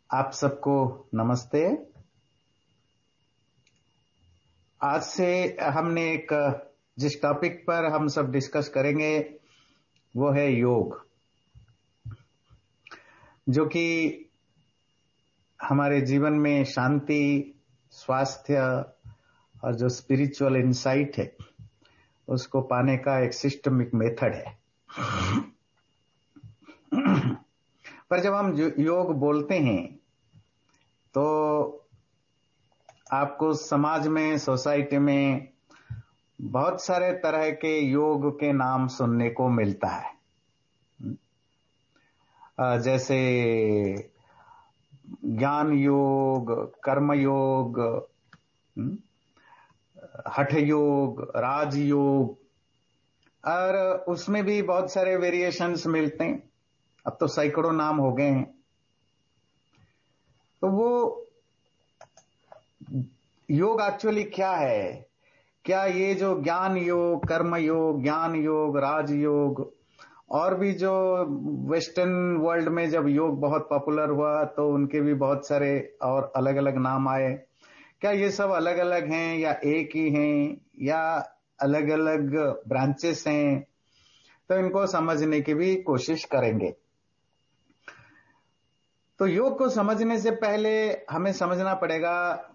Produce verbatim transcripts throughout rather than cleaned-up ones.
आप सबको नमस्ते। आज से हमने एक जिस टॉपिक पर हम सब डिस्कस करेंगे वो है योग, जो कि हमारे जीवन में शांति, स्वास्थ्य और जो स्पिरिचुअल इंसाइट है उसको पाने का एक सिस्टमिक मेथड है। पर जब हम योग बोलते हैं तो आपको समाज में, सोसाइटी में बहुत सारे तरह के योग के नाम सुनने को मिलता है। जैसे ज्ञान योग, कर्म योग, हठ योग, राज योग, और उसमें भी बहुत सारे वेरिएशंस मिलते हैं। अब तो सैकड़ों नाम हो गए हैं। तो वो योग एक्चुअली क्या है? क्या ये जो ज्ञान योग, कर्म योग, ज्ञान योग, राज योग और भी जो वेस्टर्न वर्ल्ड में जब योग बहुत पॉपुलर हुआ तो उनके भी बहुत सारे और अलग अलग नाम आए, क्या ये सब अलग अलग हैं या एक ही हैं या अलग अलग ब्रांचेस हैं? तो इनको समझने की भी कोशिश करेंगे। तो योग को समझने से पहले हमें समझना पड़ेगा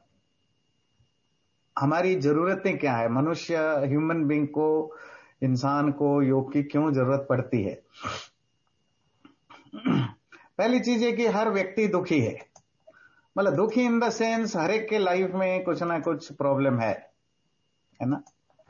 हमारी जरूरतें क्या है। मनुष्य, ह्यूमन बीइंग को, इंसान को योग की क्यों जरूरत पड़ती है? पहली चीज है कि हर व्यक्ति दुखी है। मतलब दुखी इन द सेंस हर एक के लाइफ में कुछ ना कुछ प्रॉब्लम है, है ना?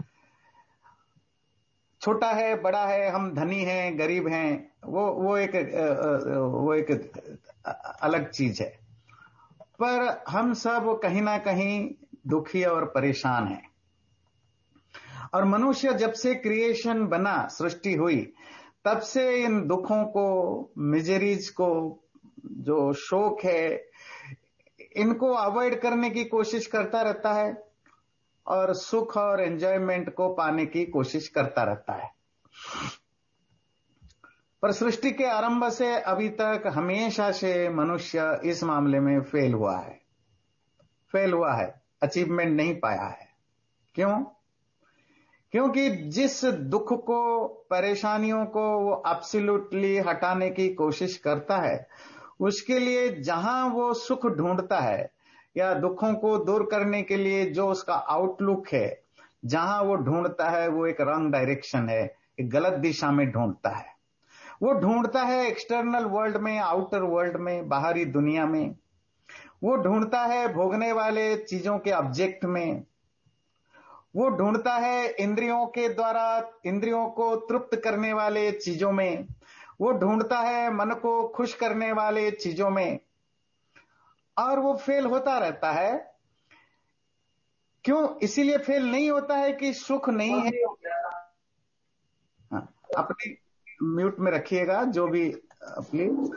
छोटा है, बड़ा है, हम धनी हैं, गरीब हैं, वो वो एक वो एक अलग चीज है। पर हम सब कहीं ना कहीं दुखी और परेशान हैं। और मनुष्य जब से क्रिएशन बना, सृष्टि हुई, तब से इन दुखों को, मिजरीज को, जो शोक है, इनको अवॉइड करने की कोशिश करता रहता है और सुख और एंजॉयमेंट को पाने की कोशिश करता रहता है। पर सृष्टि के आरंभ से अभी तक हमेशा से मनुष्य इस मामले में फेल हुआ है फेल हुआ है अचीवमेंट नहीं पाया है। क्यों? क्योंकि जिस दुख को, परेशानियों को वो एब्सोल्युटली हटाने की कोशिश करता है, उसके लिए जहां वो सुख ढूंढता है या दुखों को दूर करने के लिए जो उसका आउटलुक है, जहां वो ढूंढता है वो एक रॉन्ग डायरेक्शन है, एक गलत दिशा में ढूंढता है। वो ढूंढता है एक्सटर्नल वर्ल्ड में, आउटर वर्ल्ड में, बाहरी दुनिया में। वो ढूंढता है भोगने वाले चीजों के ऑब्जेक्ट में। वो ढूंढता है इंद्रियों के द्वारा इंद्रियों को तृप्त करने वाले चीजों में। वो ढूंढता है मन को खुश करने वाले चीजों में। और वो फेल होता रहता है। क्यों इसीलिए फेल नहीं होता है कि सुख नहीं है। हाँ, अपने म्यूट में रखिएगा जो भी प्लीज।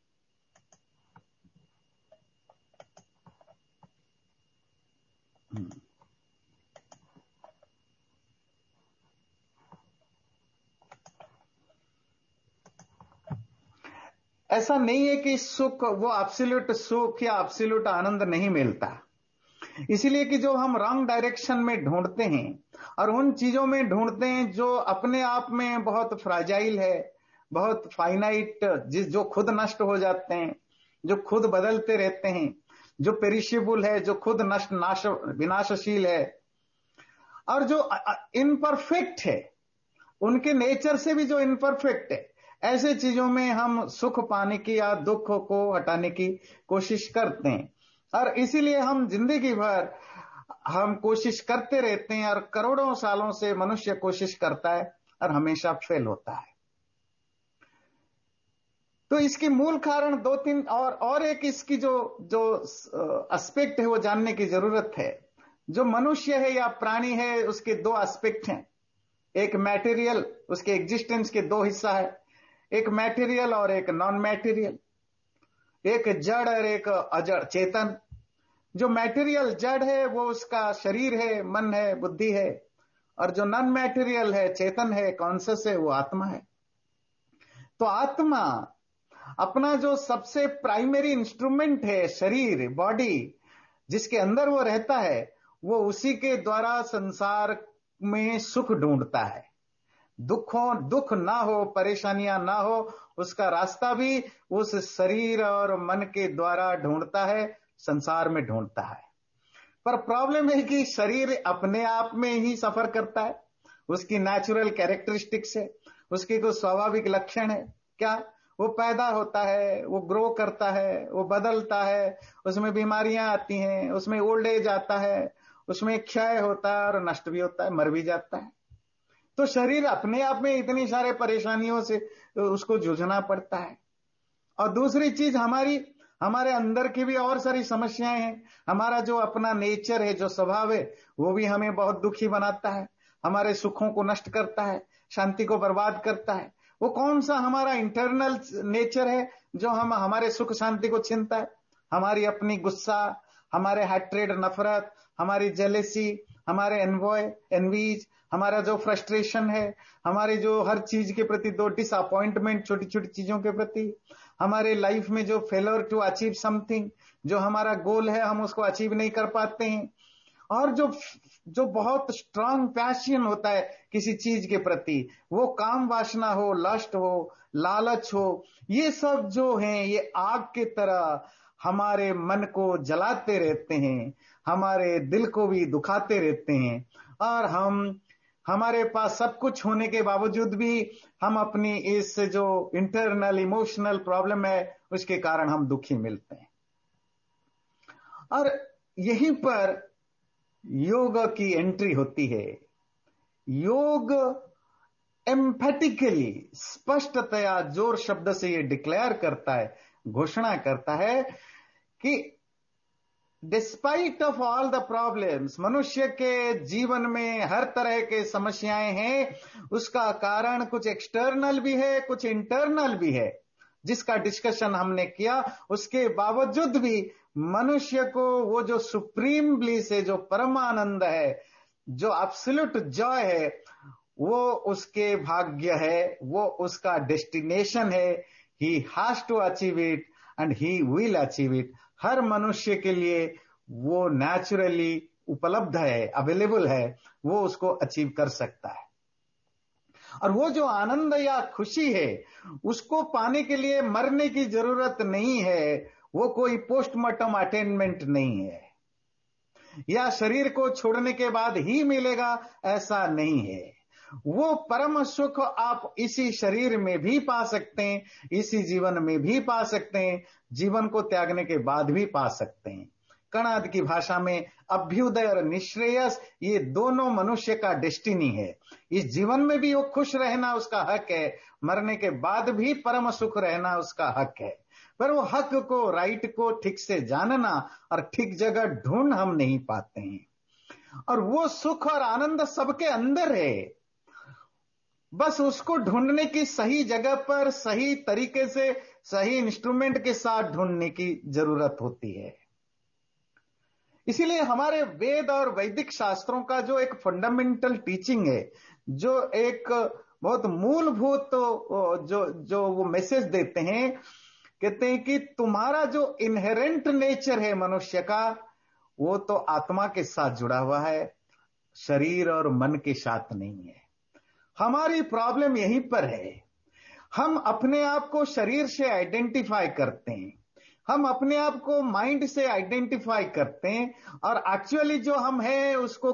ऐसा नहीं है कि सुख, वो एब्सोल्यूट सुख या एब्सोल्यूट आनंद नहीं मिलता। इसीलिए कि जो हम रॉन्ग डायरेक्शन में ढूंढते हैं और उन चीजों में ढूंढते हैं जो अपने आप में बहुत फ्राजाइल है, बहुत फाइनाइट, जिस जो खुद नष्ट हो जाते हैं, जो खुद बदलते रहते हैं, जो पेरिशेबल है, जो खुद नष्ट नाश विनाशशील है, और जो इनपरफेक्ट है, उनके नेचर से भी जो इनपरफेक्ट है, ऐसे चीजों में हम सुख पाने की या दुख को हटाने की कोशिश करते हैं। और इसीलिए हम जिंदगी भर हम कोशिश करते रहते हैं और करोड़ों सालों से मनुष्य कोशिश करता है और हमेशा फेल होता है। तो इसकी मूल कारण दो तीन और और एक इसकी जो जो एस्पेक्ट है वो जानने की जरूरत है। जो मनुष्य है या प्राणी है उसके दो एस्पेक्ट हैं। एक मैटेरियल, उसके एग्जिस्टेंस के दो हिस्सा है, एक मैटेरियल और एक नॉन मैटेरियल, एक जड़ और एक अजड़, चेतन। जो मैटेरियल जड़ है वो उसका शरीर है, मन है, बुद्धि है, और जो नॉन मैटेरियल है, चेतन है, कॉन्शियस है, वो आत्मा है। तो आत्मा अपना जो सबसे प्राइमरी इंस्ट्रूमेंट है शरीर, बॉडी, जिसके अंदर वो रहता है, वो उसी के द्वारा संसार में सुख ढूंढता है। दुखों दुख ना हो, परेशानियां ना हो, उसका रास्ता भी उस शरीर और मन के द्वारा ढूंढता है, संसार में ढूंढता है। पर प्रॉब्लम है कि शरीर अपने आप में ही सफर करता है, उसकी नेचुरल कैरेक्टरिस्टिक्स है, उसके कुछ स्वाभाविक लक्षण है। क्या? वो पैदा होता है, वो ग्रो करता है, वो बदलता है, उसमें बीमारियां आती हैं, उसमें ओल्ड एज आता है, उसमें क्षय होता है और नष्ट भी होता है, मर भी जाता है। तो शरीर अपने आप में इतनी सारे परेशानियों से उसको जूझना पड़ता है। और दूसरी चीज, हमारी हमारे अंदर की भी और सारी समस्याएं हैं। हमारा जो अपना नेचर है, जो स्वभाव है, वो भी हमें बहुत दुखी बनाता है, हमारे सुखों को नष्ट करता है, शांति को बर्बाद करता है। वो कौन सा हमारा इंटरनल नेचर है जो हम हमारे सुख शांति को छीनता है? हमारी अपनी गुस्सा, हमारे हैट्रेड, नफरत, हमारी जेलेसी, हमारे एनवॉय एनवीज, हमारा जो फ्रस्ट्रेशन है, हमारे जो हर चीज के प्रति दो डिसअपॉइंटमेंट, छोटी छोटी चीजों के प्रति, हमारे लाइफ में जो फेलर टू अचीव समथिंग, जो हमारा गोल है हम उसको अचीव नहीं कर पाते हैं, और जो जो बहुत स्ट्रांग पैशन होता है किसी चीज के प्रति, वो काम वासना हो, लस्ट हो, लालच हो, ये सब जो हैं ये आग की तरह हमारे मन को जलाते रहते हैं, हमारे दिल को भी दुखाते रहते हैं। और हम हमारे पास सब कुछ होने के बावजूद भी हम अपनी इस जो इंटरनल इमोशनल प्रॉब्लम है उसके कारण हम दुखी मिलते हैं। और यहीं पर योग की एंट्री होती है। योग एम्फेटिकली, स्पष्टतया, जोर शब्द से ये डिक्लेयर करता है, घोषणा करता है कि despite of all the problems, मनुष्य के जीवन में हर तरह के समस्याएं हैं, उसका कारण कुछ एक्सटर्नल भी है, कुछ इंटरनल भी है, जिसका डिस्कशन हमने किया। उसके बावजूद भी मनुष्य को वो जो सुप्रीम ब्लिस है, जो परमानंद है, जो एब्सोल्यूट जॉय है, वो उसके भाग्य है, वो उसका डेस्टिनेशन है। He has to achieve it and he will achieve it. हर मनुष्य के लिए वो नेचुरली उपलब्ध है, अवेलेबल है, वो उसको अचीव कर सकता है। और वो जो आनंद या खुशी है, उसको पाने के लिए मरने की जरूरत नहीं है, वो कोई पोस्टमार्टम अटेनमेंट नहीं है, या शरीर को छोड़ने के बाद ही मिलेगा, ऐसा नहीं है। वो परम सुख आप इसी शरीर में भी पा सकते हैं, इसी जीवन में भी पा सकते हैं, जीवन को त्यागने के बाद भी पा सकते हैं। कणाद की भाषा में अभ्युदय और निश्रेयस, ये दोनों मनुष्य का डेस्टिनी है। इस जीवन में भी वो खुश रहना उसका हक है, मरने के बाद भी परम सुख रहना उसका हक है। पर वो हक को, राइट को ठीक से जानना और ठीक जगह ढूंढ हम नहीं पाते हैं। और वो सुख और आनंद सबके अंदर है, बस उसको ढूंढने की सही जगह पर, सही तरीके से, सही इंस्ट्रूमेंट के साथ ढूंढने की जरूरत होती है। इसीलिए हमारे वेद और वैदिक शास्त्रों का जो एक फंडामेंटल टीचिंग है, जो एक बहुत मूलभूत जो जो वो मैसेज देते हैं, कहते हैं कि तुम्हारा जो इनहेरेंट नेचर है मनुष्य का, वो तो आत्मा के साथ जुड़ा हुआ है, शरीर और मन के साथ नहीं है। हमारी प्रॉब्लम यहीं पर है। हम अपने आप को शरीर से आइडेंटिफाई करते हैं, हम अपने आप को माइंड से आइडेंटिफाई करते हैं, और एक्चुअली जो हम हैं उसको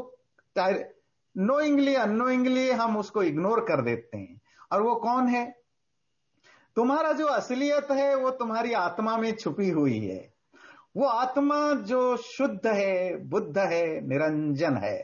नोइंगली अननोइंगली हम उसको इग्नोर कर देते हैं। और वो कौन है? तुम्हारा जो असलियत है वो तुम्हारी आत्मा में छुपी हुई है। वो आत्मा जो शुद्ध है, बुद्ध है, निरंजन है।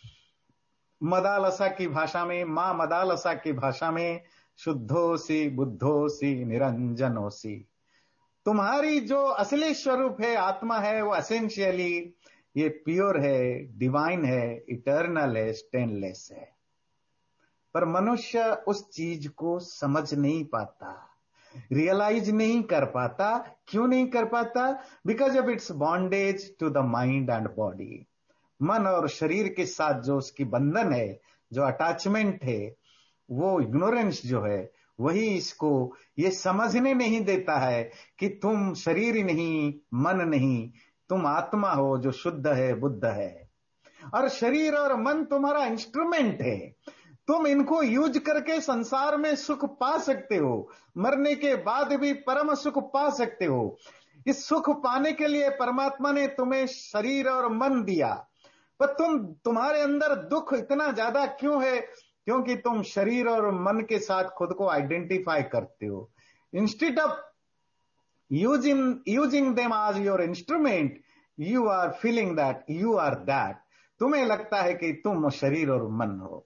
मदालसा की भाषा में, मां मदालसा की भाषा में, शुद्धोसी बुद्धोसी निरंजनोसी। तुम्हारी जो असली स्वरूप है, आत्मा है, वो एसेंशियली ये प्योर है, डिवाइन है, इटर्नल है, स्टेनलेस है। पर मनुष्य उस चीज को समझ नहीं पाता, रियलाइज नहीं कर पाता। क्यों नहीं कर पाता? Because of its bondage to the mind and body. मन और शरीर के साथ जो उसकी बंधन है, जो अटैचमेंट है, वो इग्नोरेंस जो है, वही इसको ये समझने नहीं देता है कि तुम शरीर ही नहीं, मन नहीं, तुम आत्मा हो जो शुद्ध है, बुद्ध है। और शरीर और मन तुम्हारा इंस्ट्रूमेंट है। तुम इनको यूज करके संसार में सुख पा सकते हो, मरने के बाद भी परम सुख पा सकते हो। इस सुख पाने के लिए परमात्मा ने तुम्हें शरीर और मन दिया, पर तुम तुम्हारे अंदर दुख इतना ज्यादा क्यों है? क्योंकि तुम शरीर और मन के साथ खुद को आइडेंटिफाई करते हो। Instead of using using them as your instrument, you are feeling that you are that. तुम्हें लगता है कि तुम शरीर और मन हो।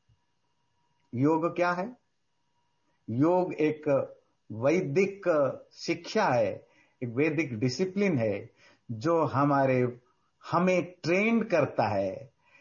योग क्या है? योग एक वैदिक शिक्षा है, एक वैदिक डिसिप्लिन है जो हमारे हमें ट्रेन करता है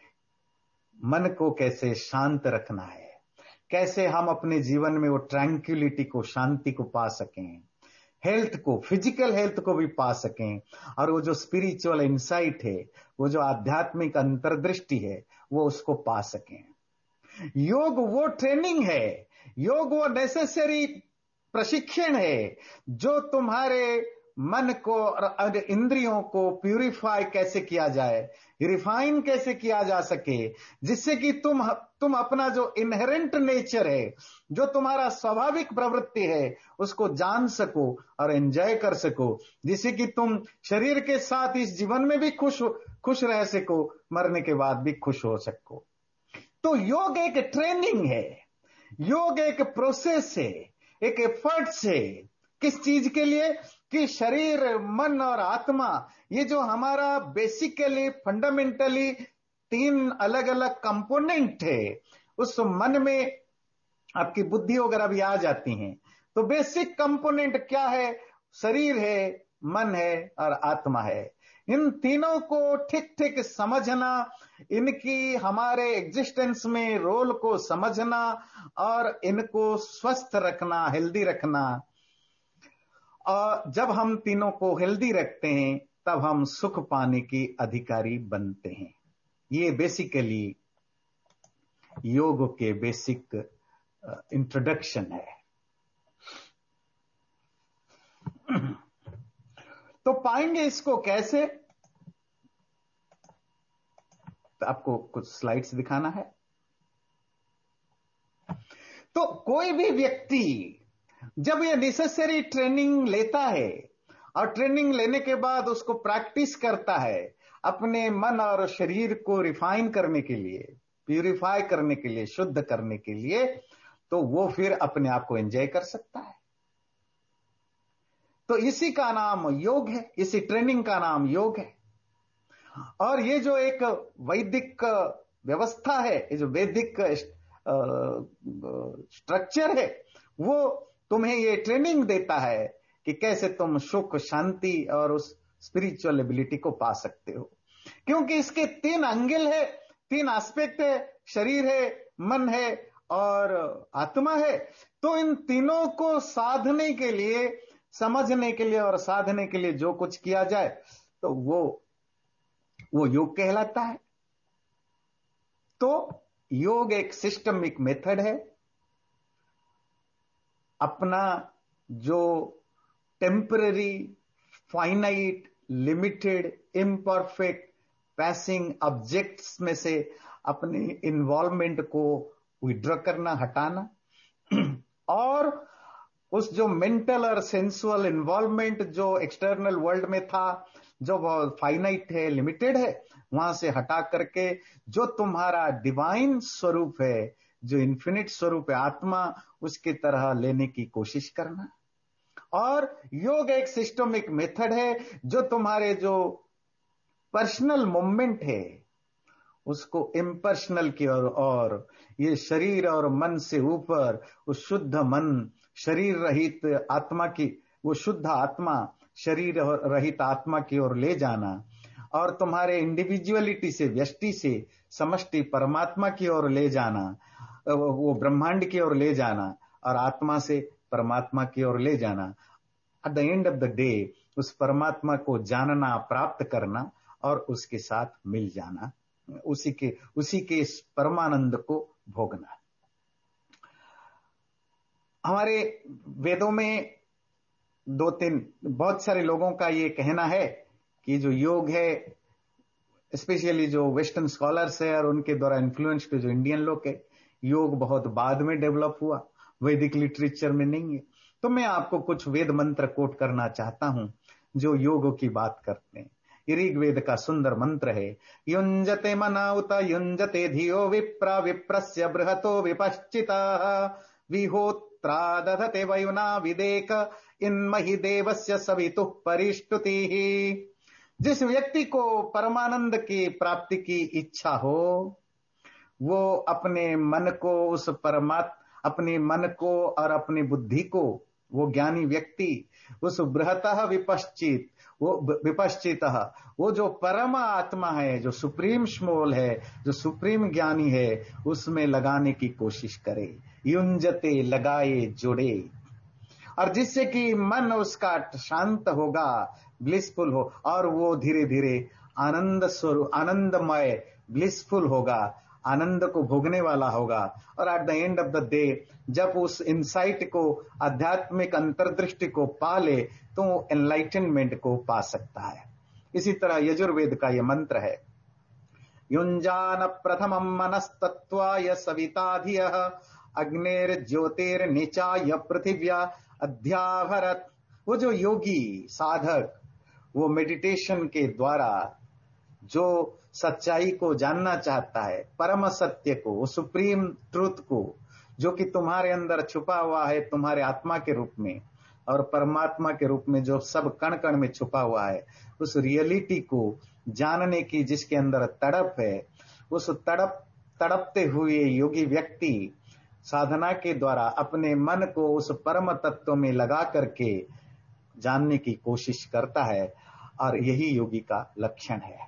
मन को कैसे शांत रखना है, कैसे हम अपने जीवन में वो ट्रैंक्विलिटी को, शांति को पा सकें, हेल्थ को, फिजिकल हेल्थ को भी पा सकें, और वो जो स्पिरिचुअल इंसाइट है, वो जो आध्यात्मिक अंतर्दृष्टि है, वो उसको पा सकें। योग वो ट्रेनिंग है, योग वो नेसेसरी प्रशिक्षण है जो तुम्हारे मन को और इंद्रियों को प्यूरिफाई कैसे किया जाए, रिफाइन कैसे किया जा सके, जिससे कि तुम तुम अपना जो इनहेरेंट नेचर है, जो तुम्हारा स्वाभाविक प्रवृत्ति है, उसको जान सको और एंजॉय कर सको, जिससे कि तुम शरीर के साथ इस जीवन में भी खुश खुश रह सको, मरने के बाद भी खुश हो सको। तो योग एक ट्रेनिंग है, योग एक प्रोसेस है, एक एफर्ट्स है। किस चीज के लिए? कि शरीर, मन और आत्मा, ये जो हमारा बेसिकली फंडामेंटली तीन अलग अलग कंपोनेंट है, उस मन में आपकी बुद्धि वगैरह भी आ जाती हैं। तो बेसिक कंपोनेंट क्या है? शरीर है, मन है और आत्मा है। इन तीनों को ठीक ठीक समझना, इनकी हमारे एग्जिस्टेंस में रोल को समझना और इनको स्वस्थ रखना, हेल्दी रखना। और जब हम तीनों को हेल्दी रखते हैं तब हम सुख पाने की अधिकारी बनते हैं। ये बेसिकली योग के बेसिक इंट्रोडक्शन है। तो पाएंगे इसको कैसे? तो आपको कुछ स्लाइड्स दिखाना है। तो कोई भी व्यक्ति जब ये नेसेसरी ट्रेनिंग लेता है और ट्रेनिंग लेने के बाद उसको प्रैक्टिस करता है अपने मन और शरीर को रिफाइन करने के लिए, प्यूरिफाई करने के लिए, शुद्ध करने के लिए, तो वो फिर अपने आप को एंजॉय कर सकता है। तो इसी का नाम योग है, इसी ट्रेनिंग का नाम योग है। और ये जो एक वैदिक व्यवस्था है, ये जो वैदिक स्ट्रक्चर है, वो तुम्हें ये ट्रेनिंग देता है कि कैसे तुम सुख, शांति और उस स्पिरिचुअल एबिलिटी को पा सकते हो। क्योंकि इसके तीन एंगल है, तीन एस्पेक्ट है, शरीर है, मन है और आत्मा है। तो इन तीनों को साधने के लिए, समझने के लिए और साधने के लिए जो कुछ किया जाए तो वो वो योग कहलाता है। तो योग एक सिस्टमिक मेथड है। अपना जो temporary, finite, limited, imperfect, passing objects में से अपने इन्वॉल्वमेंट को विड्रॉ करना, हटाना, और उस जो मेंटल और सेंसुअल इन्वॉल्वमेंट जो एक्सटर्नल वर्ल्ड में था, जो फाइनाइट है, लिमिटेड है, वहां से हटा करके जो तुम्हारा डिवाइन स्वरूप है, जो इन्फिनिट स्वरूप है, आत्मा, उसकी तरह लेने की कोशिश करना। और योग एक सिस्टमिक मेथड है जो तुम्हारे जो पर्सनल मूवमेंट है उसको इम्पर्सनल की ओर, और ये शरीर और मन से ऊपर उस शुद्ध मन, शरीर रहित आत्मा की, वो शुद्ध आत्मा शरीर रहित आत्मा की ओर ले जाना, और तुम्हारे इंडिविजुअलिटी से, व्यष्टि से समष्टि परमात्मा की ओर ले जाना, वो ब्रह्मांड की ओर ले जाना, और आत्मा से परमात्मा की ओर ले जाना। At the end of the day उस परमात्मा को जानना, प्राप्त करना और उसके साथ मिल जाना, उसी के उसी के इस परमानंद को भोगना। हमारे वेदों में दो तीन बहुत सारे लोगों का ये कहना है कि जो योग है, स्पेशली जो वेस्टर्न स्कॉलर्स है और उनके द्वारा इन्फ्लुएंस के जो इंडियन लोग है, योग बहुत बाद में डेवलप हुआ, वैदिक लिटरेचर में नहीं है। तो मैं आपको कुछ वेद मंत्र कोट करना चाहता हूं जो योग की बात करते हैं। ऋग्वेद का सुंदर मंत्र है, युंजते मना उत युंजते धियो विप्र विप्रस्य बृहतो विपश्चिता विहोत्रा दधते वयुना विदेक इन्महि देवस्य सवितुः परिष्टुतिः। जिस व्यक्ति को परमानंद की प्राप्ति की इच्छा हो, वो अपने मन को उस परमात्मा अपने मन को और अपनी बुद्धि को, वो ज्ञानी व्यक्ति उस बृहतः विपश्चित वो विपश्चित वो जो परम आत्मा है, जो सुप्रीम स्मॉल है, जो सुप्रीम ज्ञानी है, उसमें लगाने की कोशिश करे। युंजते लगाए जुड़े, और जिससे कि मन उसका शांत होगा, ब्लिसफुल हो, और वो धीरे धीरे आनंद स्वरूप आनंदमय ब्लिसफुल होगा, आनंद को भोगने वाला होगा। और at the end of the day जब उस इंसाइट को, आध्यात्मिक अंतर्दृष्टि को पा ले, तो एनलाइटनमेंट को पा सकता है। इसी तरह यजुर्वेद का यह मंत्र है, युंजान प्रथमं मनस्तत्वाय सविताधियः अग्निर्ज्योतिर्निचाय पृथिव्या अध्याभरत। वो जो योगी साधक, वो मेडिटेशन के द्वारा जो सच्चाई को जानना चाहता है, परम सत्य को, वो सुप्रीम ट्रूथ को, जो कि तुम्हारे अंदर छुपा हुआ है तुम्हारे आत्मा के रूप में और परमात्मा के रूप में, जो सब कण कण में छुपा हुआ है, उस रियलिटी को जानने की जिसके अंदर तड़प है, उस तड़प तड़पते हुए योगी व्यक्ति साधना के द्वारा अपने मन को उस परम तत्व में लगा करके जानने की कोशिश करता है, और यही योगी का लक्षण है।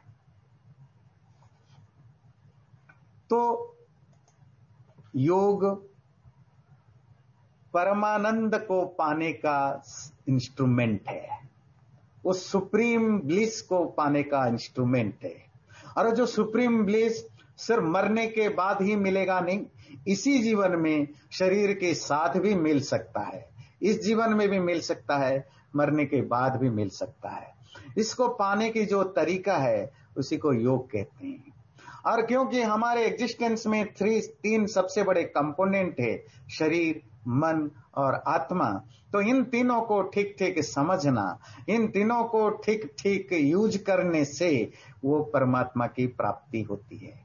तो योग परमानंद को पाने का इंस्ट्रूमेंट है, उस सुप्रीम ब्लिस को पाने का इंस्ट्रूमेंट है। और जो सुप्रीम ब्लिस सिर्फ मरने के बाद ही मिलेगा नहीं, इसी जीवन में शरीर के साथ भी मिल सकता है, इस जीवन में भी मिल सकता है, मरने के बाद भी मिल सकता है। इसको पाने की जो तरीका है उसी को योग कहते हैं। और क्योंकि हमारे एग्जिस्टेंस में थ्री तीन सबसे बड़े कंपोनेंट है, शरीर, मन और आत्मा, तो इन तीनों को ठीक ठीक समझना, इन तीनों को ठीक ठीक यूज करने से वो परमात्मा की प्राप्ति होती है।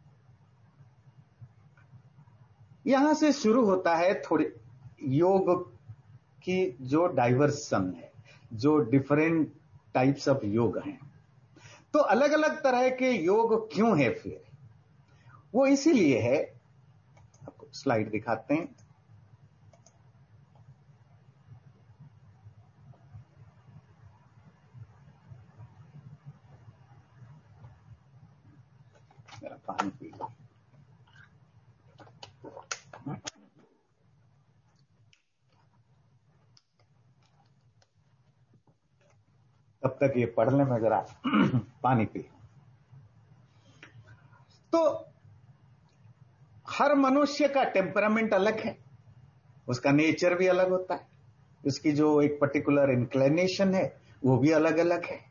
यहां से शुरू होता है थोड़ी योग की जो डाइवर्सन है, जो डिफरेंट टाइप्स ऑफ योग हैं। तो अलग अलग तरह के योग क्यों है? फिर वो इसीलिए है, आपको स्लाइड दिखाते हैं। मेरा पानी पी लो। तब तक ये पढ़ ले, मैं जरा पानी पी। तो हर मनुष्य का टेम्परामेंट अलग है, उसका नेचर भी अलग होता है, उसकी जो एक पर्टिकुलर इंक्लिनेशन है वो भी अलग अलग है।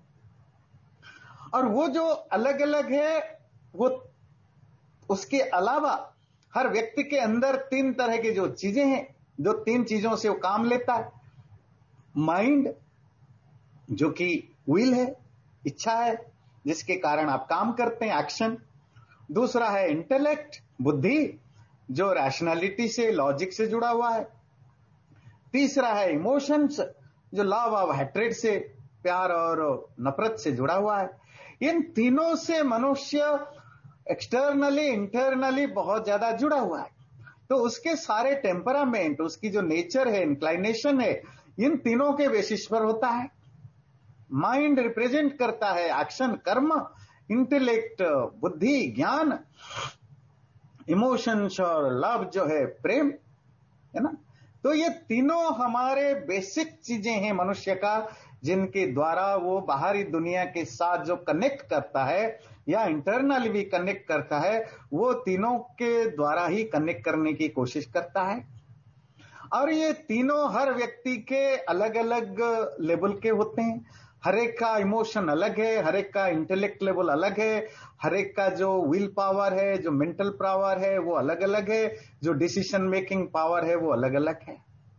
और वो जो अलग अलग है, वो उसके अलावा हर व्यक्ति के अंदर तीन तरह की जो चीजें हैं, जो तीन चीजों से वो काम लेता है। माइंड, जो कि विल है, इच्छा है, जिसके कारण आप काम करते हैं, एक्शन। दूसरा है इंटेलेक्ट, बुद्धि, जो रैशनैलिटी से, लॉजिक से जुड़ा हुआ है। तीसरा है इमोशंस, जो लव ऑफ हैट्रेड से, प्यार और नफरत से जुड़ा हुआ है। इन तीनों से मनुष्य एक्सटर्नली इंटरनली बहुत ज्यादा जुड़ा हुआ है। तो उसके सारे टेम्परामेंट, उसकी जो नेचर है, इंक्लाइनेशन है, इन तीनों के बेसिस पर होता है। माइंड रिप्रेजेंट करता है एक्शन, कर्म, इंटेलेक्ट बुद्धि, ज्ञान, इमोशंस और लव जो है प्रेम, है ना। तो ये तीनों हमारे बेसिक चीजें हैं मनुष्य का, जिनके द्वारा वो बाहरी दुनिया के साथ जो कनेक्ट करता है या इंटरनली भी कनेक्ट करता है, वो तीनों के द्वारा ही कनेक्ट करने की कोशिश करता है। और ये तीनों हर व्यक्ति के अलग अलग लेवल के होते हैं। हर एक का इमोशन अलग है, हर एक का इंटेलेक्ट लेवल अलग है, हर एक का जो विल पावर है, जो मेंटल पावर है वो अलग अलग है, जो डिसीजन मेकिंग पावर है वो अलग अलग है।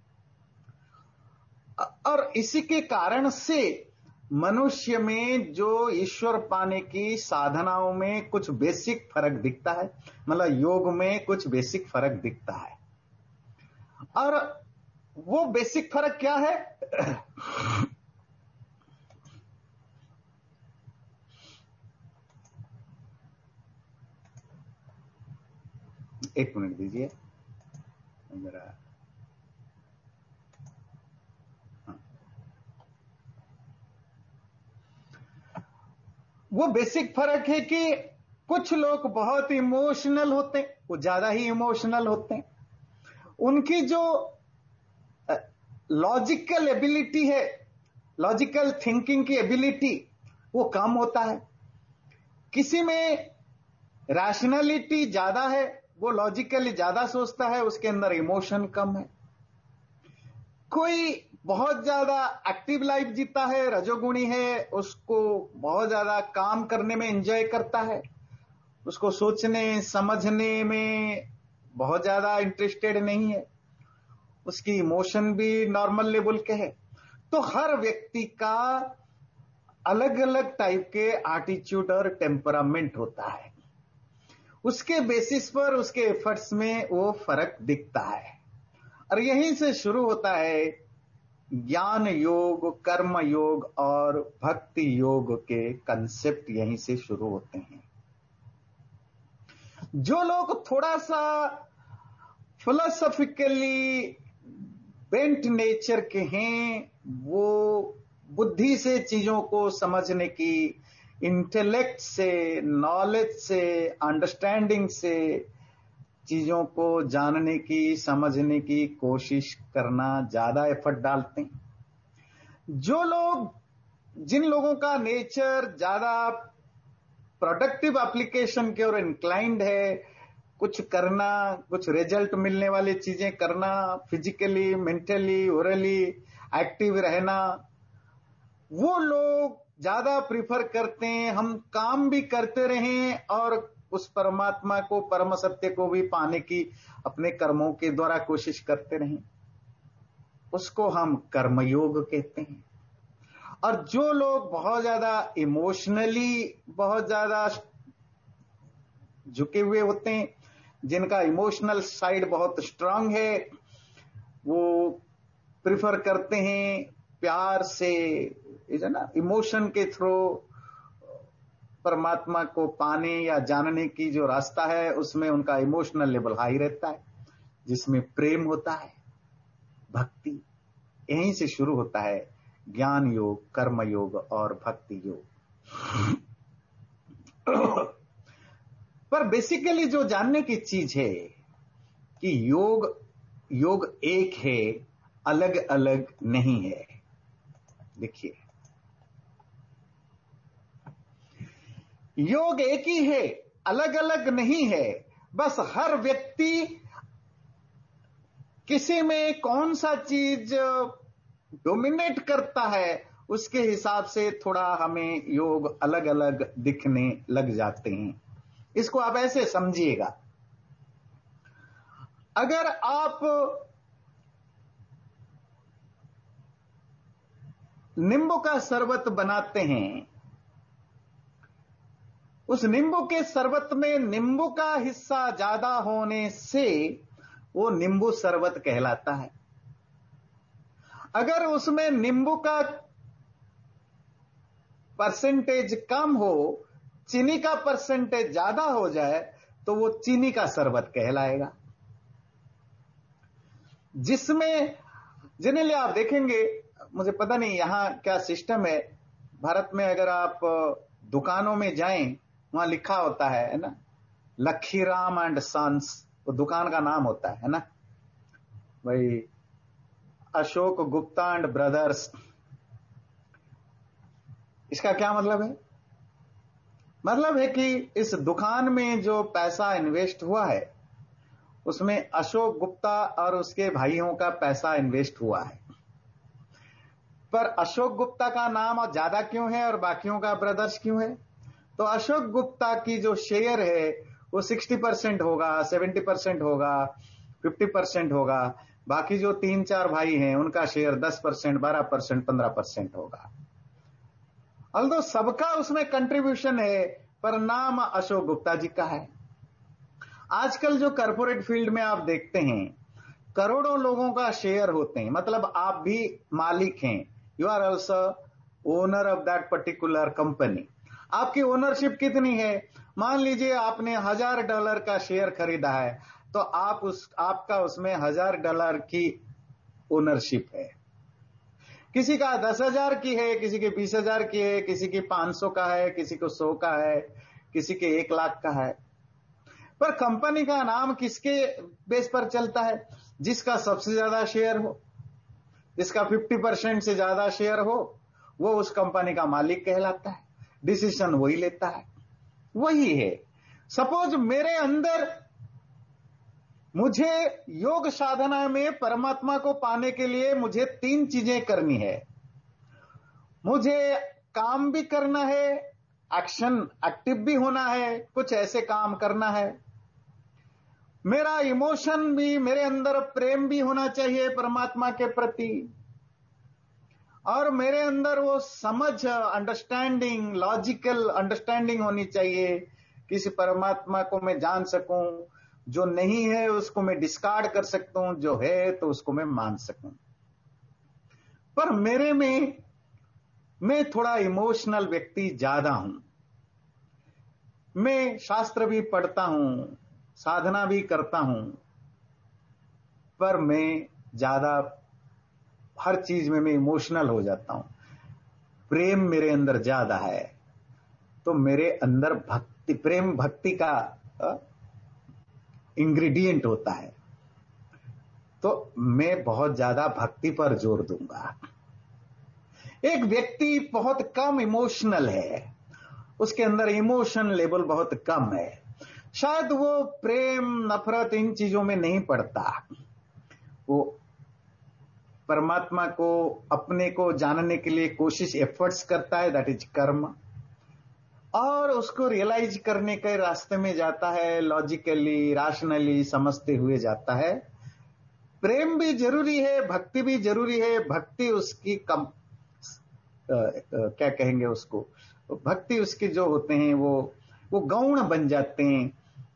और इसी के कारण से मनुष्य में जो ईश्वर पाने की साधनाओं में कुछ बेसिक फर्क दिखता है, मतलब योग में कुछ बेसिक फर्क दिखता है। और वो बेसिक फर्क क्या है? एक मिनट दीजिए मेरा। हाँ। वो बेसिक फर्क है कि कुछ लोग बहुत इमोशनल होते हैं, वो ज्यादा ही इमोशनल होते हैं, उनकी जो लॉजिकल एबिलिटी है, लॉजिकल थिंकिंग की एबिलिटी वो कम होता है। किसी में रैशनैलिटी ज्यादा है, वो लॉजिकली ज्यादा सोचता है, उसके अंदर इमोशन कम है। कोई बहुत ज्यादा एक्टिव लाइफ जीता है, रजोगुणी है, उसको बहुत ज्यादा काम करने में एंजॉय करता है, उसको सोचने समझने में बहुत ज्यादा इंटरेस्टेड नहीं है, उसकी इमोशन भी नॉर्मल लेवल के है। तो हर व्यक्ति का अलग अलग टाइप के एटीट्यूड और टेम्परामेंट होता है, उसके बेसिस पर उसके एफर्ट्स में वो फर्क दिखता है। और यहीं से शुरू होता है ज्ञान योग, कर्म योग और भक्ति योग के कंसेप्ट, यहीं से शुरू होते हैं। जो लोग थोड़ा सा फिलोसॉफिकली बेंट नेचर के हैं, वो बुद्धि से चीजों को समझने की, इंटेलेक्ट से, नॉलेज से, अंडरस्टैंडिंग से चीजों को जानने की, समझने की कोशिश करना ज्यादा एफर्ट डालते हैं। जो लोग, जिन लोगों का नेचर ज्यादा प्रोडक्टिव एप्लीकेशन की ओर इंक्लाइंड है, कुछ करना, कुछ रिजल्ट मिलने वाली चीजें करना, फिजिकली, मेंटली, ओरली एक्टिव रहना, वो लोग ज्यादा प्रिफर करते हैं हम काम भी करते रहें और उस परमात्मा को, परम सत्य को भी पाने की अपने कर्मों के द्वारा कोशिश करते रहें। उसको हम कर्मयोग कहते हैं। और जो लोग बहुत ज्यादा इमोशनली बहुत ज्यादा झुके हुए होते हैं, जिनका इमोशनल साइड बहुत स्ट्रांग है, वो प्रिफर करते हैं प्यार से, है ना, इमोशन के थ्रू परमात्मा को पाने या जानने की जो रास्ता है, उसमें उनका इमोशनल लेवल हाई रहता है, जिसमें प्रेम होता है, भक्ति। यहीं से शुरू होता है ज्ञान योग, कर्म योग और भक्ति योग। पर बेसिकली जो जानने की चीज है कि योग योग एक है, अलग अलग नहीं है। देखिए, योग एक ही है, अलग अलग नहीं है। बस हर व्यक्ति किसी में कौन सा चीज डोमिनेट करता है, उसके हिसाब से थोड़ा हमें योग अलग अलग दिखने लग जाते हैं। इसको आप ऐसे समझिएगा, अगर आप नींबू का शरबत बनाते हैं, उस नींबू के शरबत में नींबू का हिस्सा ज्यादा होने से वो नींबू शरबत कहलाता है। अगर उसमें नींबू का परसेंटेज कम हो, चीनी का परसेंटेज ज्यादा हो जाए, तो वो चीनी का शरबत कहलाएगा। जिसमें जनरली आप देखेंगे, मुझे पता नहीं यहां क्या सिस्टम है, भारत में अगर आप दुकानों में जाएं, वहां लिखा होता है, है ना, लखीराम एंड सन्स, वो दुकान का नाम होता है ना, भाई अशोक गुप्ता एंड ब्रदर्स। इसका क्या मतलब है? मतलब है कि इस दुकान में जो पैसा इन्वेस्ट हुआ है, उसमें अशोक गुप्ता और उसके भाइयों का पैसा इन्वेस्ट हुआ है। पर अशोक गुप्ता का नाम और ज्यादा क्यों है और बाकियों का ब्रदर्स क्यों है? तो अशोक गुप्ता की जो शेयर है वो साठ परसेंट होगा, सत्तर परसेंट होगा, पचास परसेंट होगा। बाकी जो तीन चार भाई हैं उनका शेयर दस परसेंट, बारह परसेंट, पंद्रह परसेंट होगा। ऑल्दो सबका उसमें कंट्रीब्यूशन है, पर नाम अशोक गुप्ता जी का है। आजकल जो कॉर्पोरेट फील्ड में आप देखते हैं, करोड़ों लोगों का शेयर होते हैं, मतलब आप भी मालिक हैं, you are also owner of that particular company. आपकी ओनरशिप कितनी है? मान लीजिए आपने हजार डॉलर का शेयर खरीदा है, तो आप उस आपका उसमें हजार डॉलर की ओनरशिप है। किसी का दस हजार की है, किसी के बीस हजार की है, किसी की पांच सौ का है, किसी को सौ का है, किसी के एक लाख का है। पर कंपनी का नाम किसके बेस पर चलता है? जिसका सबसे ज्यादा शेयर हो, जिसका पचास परसेंट से ज्यादा शेयर हो, वो उस कंपनी का मालिक कहलाता है। डिसीजन वही लेता है। वही है। सपोज मेरे अंदर, मुझे योग साधना में परमात्मा को पाने के लिए मुझे तीन चीजें करनी है। मुझे काम भी करना है, एक्शन एक्टिव भी होना है, कुछ ऐसे काम करना है। मेरा इमोशन भी, मेरे अंदर प्रेम भी होना चाहिए परमात्मा के प्रति, और मेरे अंदर वो समझ, अंडरस्टैंडिंग, लॉजिकल अंडरस्टैंडिंग होनी चाहिए। किसी परमात्मा को मैं जान सकूं, जो नहीं है उसको मैं डिस्कार्ड कर सकता हूं, जो है तो उसको मैं मान सकूं। पर मेरे में मैं थोड़ा इमोशनल व्यक्ति ज्यादा हूं। मैं शास्त्र भी पढ़ता हूं, साधना भी करता हूं, पर मैं ज्यादा हर चीज में मैं इमोशनल हो जाता हूं। प्रेम मेरे अंदर ज्यादा है, तो मेरे अंदर भक्ति, प्रेम भक्ति का इंग्रेडिएंट होता है, तो मैं बहुत ज्यादा भक्ति पर जोर दूंगा। एक व्यक्ति बहुत कम इमोशनल है, उसके अंदर इमोशन लेवल बहुत कम है, शायद वो प्रेम, नफरत इन चीजों में नहीं पड़ता। वो परमात्मा को, अपने को जानने के लिए कोशिश, एफर्ट्स करता है, दैट इज कर्म, और उसको रियलाइज करने के रास्ते में जाता है, लॉजिकली, रैशनली समझते हुए जाता है। प्रेम भी जरूरी है, भक्ति भी जरूरी है। भक्ति उसकी कम आ, आ, क्या कहेंगे उसको, भक्ति उसके जो होते हैं वो वो गौण बन जाते हैं,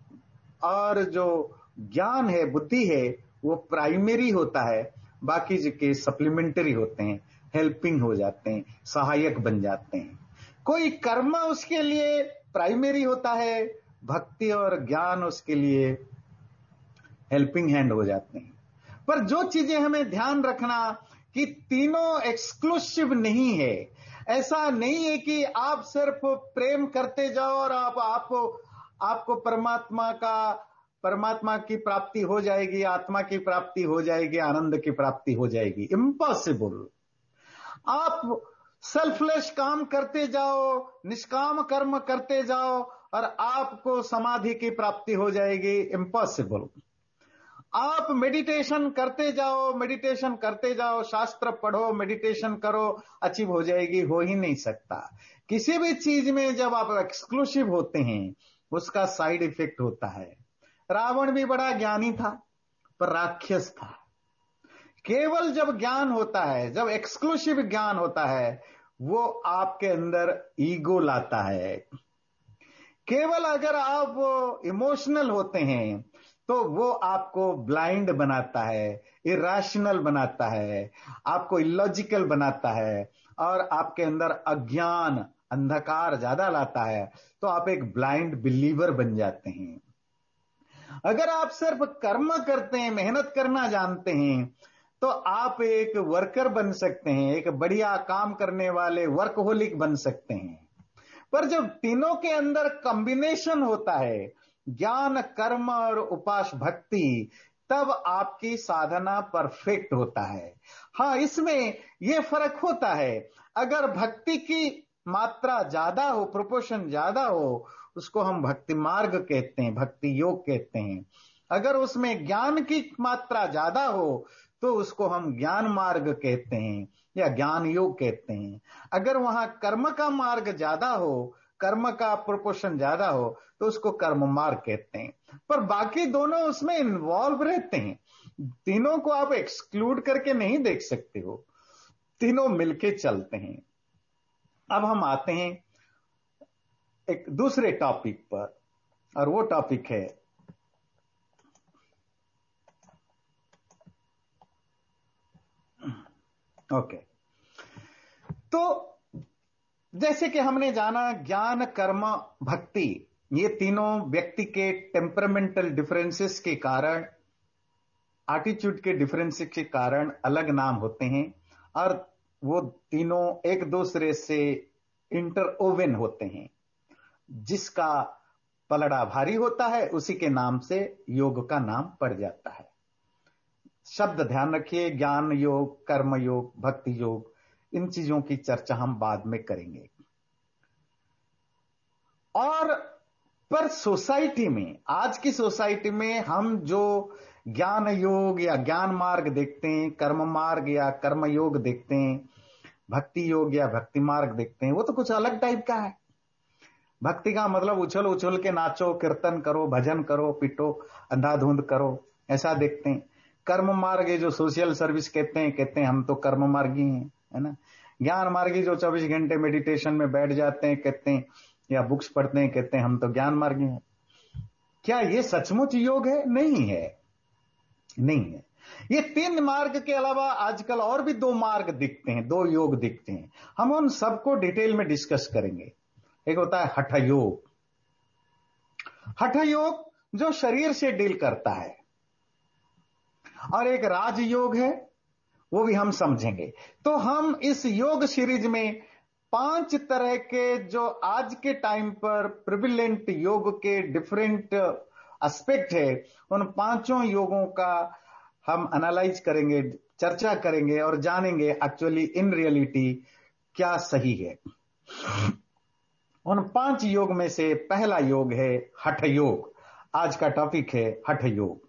और जो ज्ञान है, बुद्धि है, वो प्राइमरी होता है। बाकी जो के सप्लीमेंटरी होते हैं, हेल्पिंग हो जाते हैं, सहायक बन जाते हैं। कोई कर्म उसके लिए प्राइमरी होता है, भक्ति और ज्ञान उसके लिए हेल्पिंग हैंड हो जाते हैं। पर जो चीजें हमें ध्यान रखना कि तीनों एक्सक्लूसिव नहीं है। ऐसा नहीं है कि आप सिर्फ प्रेम करते जाओ और आप आपको आपको परमात्मा का परमात्मा की प्राप्ति हो जाएगी, आत्मा की प्राप्ति हो जाएगी, आनंद की प्राप्ति हो जाएगी। इम्पॉसिबल। आप सेल्फलेस काम करते जाओ, निष्काम कर्म करते जाओ और आपको समाधि की प्राप्ति हो जाएगी। इम्पॉसिबल। आप मेडिटेशन करते जाओ, मेडिटेशन करते जाओ, शास्त्र पढ़ो, मेडिटेशन करो, अचीव हो जाएगी। हो ही नहीं सकता। किसी भी चीज में जब आप एक्सक्लूसिव होते हैं, उसका साइड इफेक्ट होता है। रावण भी बड़ा ज्ञानी था, पर राक्षस था। केवल जब ज्ञान होता है, जब एक्सक्लूसिव ज्ञान होता है, वो आपके अंदर ईगो लाता है। केवल अगर आप इमोशनल होते हैं, तो वो आपको ब्लाइंड बनाता है, इरेशनल बनाता है, आपको इलॉजिकल बनाता है, और आपके अंदर अज्ञान, अंधकार ज्यादा लाता है। तो आप एक ब्लाइंड बिलीवर बन जाते हैं। अगर आप सिर्फ कर्म करते हैं, मेहनत करना जानते हैं, तो आप एक वर्कर बन सकते हैं, एक बढ़िया काम करने वाले वर्कहोलिक बन सकते हैं। पर जब तीनों के अंदर कॉम्बिनेशन होता है, ज्ञान, कर्म और उपास भक्ति, तब आपकी साधना परफेक्ट होता है। हाँ, इसमें यह फर्क होता है, अगर भक्ति की मात्रा ज्यादा हो, प्रोपोर्शन ज्यादा हो, उसको हम भक्ति मार्ग कहते हैं, भक्ति योग कहते हैं। अगर उसमें ज्ञान की मात्रा ज्यादा हो तो उसको हम ज्ञान मार्ग कहते हैं या ज्ञान योग कहते हैं। अगर वहां कर्म का मार्ग ज्यादा हो, कर्म का प्रोपोर्शन ज्यादा हो, तो उसको कर्म मार्ग कहते हैं। पर बाकी दोनों उसमें इन्वॉल्व रहते हैं, तीनों को आप एक्सक्लूड करके नहीं देख सकते हो, तीनों मिलके चलते हैं। अब हम आते हैं एक दूसरे टॉपिक पर, और वो टॉपिक है ओके okay. तो जैसे कि हमने जाना ज्ञान, कर्म, भक्ति, ये तीनों व्यक्ति के टेम्परामेंटल डिफरेंसेस के कारण, एटीट्यूड के डिफरेंसेस के कारण अलग नाम होते हैं, और वो तीनों एक दूसरे से इंटरओवन होते हैं। जिसका पलड़ा भारी होता है उसी के नाम से योग का नाम पड़ जाता है। शब्द ध्यान रखिए, ज्ञान योग, कर्म योग, भक्ति योग, इन चीजों की चर्चा हम बाद में करेंगे। और पर सोसाइटी में, आज की सोसाइटी में हम जो ज्ञान योग या ज्ञान मार्ग देखते हैं, कर्म मार्ग या कर्म योग देखते हैं, भक्ति योग या भक्ति मार्ग देखते हैं, वो तो कुछ अलग टाइप का है। भक्ति का मतलब उछल उछल के नाचो, कीर्तन करो, भजन करो, पिटो, अंधाधुंध करो, ऐसा देखते हैं। कर्म मार्ग जो सोशल सर्विस कहते हैं, कहते हैं हम तो कर्म मार्गी हैं, है ना। ज्ञान मार्गी जो चौबीस घंटे मेडिटेशन में बैठ जाते हैं, कहते हैं, या बुक्स पढ़ते हैं, कहते हैं हम तो ज्ञान मार्गी हैं। क्या ये सचमुच योग है? नहीं है, नहीं है। ये तीन मार्ग के अलावा आजकल और भी दो मार्ग दिखते हैं, दो योग दिखते हैं। हम उन सबको डिटेल में डिस्कस करेंगे। एक होता है हठ योग, हठ योग जो शरीर से डील करता है, और एक राजयोग है, वो भी हम समझेंगे। तो हम इस योग सीरीज में पांच तरह के जो आज के टाइम पर प्रिविलेंट योग के डिफरेंट एस्पेक्ट है, उन पांचों योगों का हम एनालाइज करेंगे, चर्चा करेंगे और जानेंगे एक्चुअली इन रियलिटी क्या सही है। उन पांच योग में से पहला योग है हठ योग। आज का टॉपिक है हठ योग।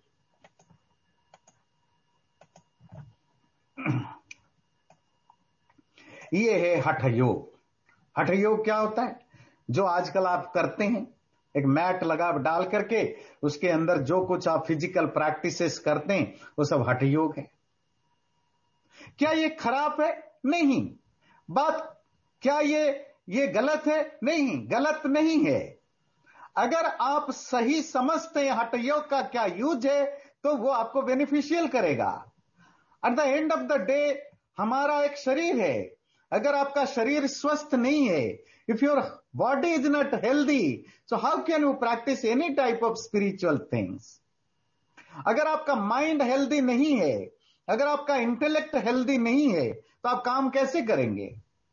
ये है हठ योग। हठ योग क्या होता है? जो आजकल आप करते हैं, एक मैट लगा डाल करके उसके अंदर जो कुछ आप फिजिकल प्रैक्टिसेस करते हैं, वो सब हठ योग है। क्या ये खराब है? नहीं। बात क्या ये ये गलत है? नहीं, गलत नहीं है। अगर आप सही समझते हैं हठ योग का क्या यूज है, तो वो आपको बेनिफिशियल करेगा। At the end of the day हमारा एक शरीर है। अगर आपका शरीर स्वस्थ नहीं है, if your body is not healthy, so how can you practice any type of spiritual things. अगर आपका माइंड हेल्दी नहीं है, अगर आपका इंटेलेक्ट हेल्दी नहीं है, तो आप काम कैसे करेंगे?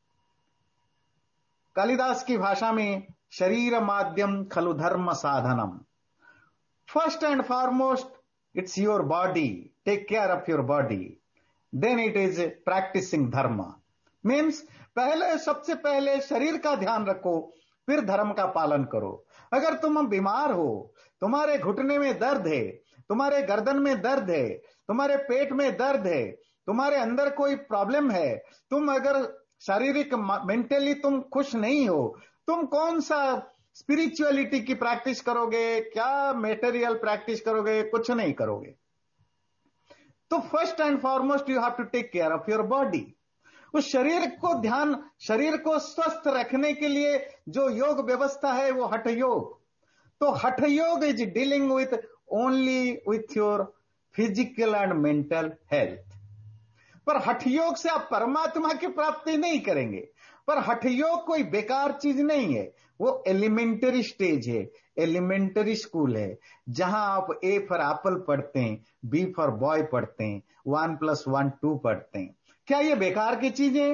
कालिदास की भाषा में शरीर माध्यम खलु धर्म साधनम। First and foremost it's your body, take care of your body, then it is practising dharma. Means पहले, सबसे पहले शरीर का ध्यान रखो, फिर धर्म का पालन करो। अगर तुम बीमार हो, तुम्हारे घुटने में दर्द है, तुम्हारे गर्दन में दर्द है, तुम्हारे पेट में दर्द है, तुम्हारे अंदर कोई प्रॉब्लम है, तुम अगर शारीरिक मेंटली तुम खुश नहीं हो, तुम कौन सा स्पिरिचुअलिटी की प्रैक्टिस करोगे? क्या मेटेरियल प्रैक्टिस करोगे? कुछ नहीं करोगे। तो first and foremost you have to take care of your body. उस शरीर को ध्यान, शरीर को स्वस्थ रखने के लिए जो योग व्यवस्था है वो हठ योग। तो hatha yoga is dealing with only with your physical and mental health. पर हठ योग से आप परमात्मा की प्राप्ति नहीं करेंगे। पर हठ योग कोई बेकार चीज नहीं है, वो एलिमेंटरी स्टेज है, एलिमेंटरी स्कूल है, जहां आप ए फॉर एप्पल पढ़ते हैं, बी फॉर बॉय पढ़ते हैं, वन प्लस वन टू पढ़ते हैं। क्या ये बेकार की चीजें?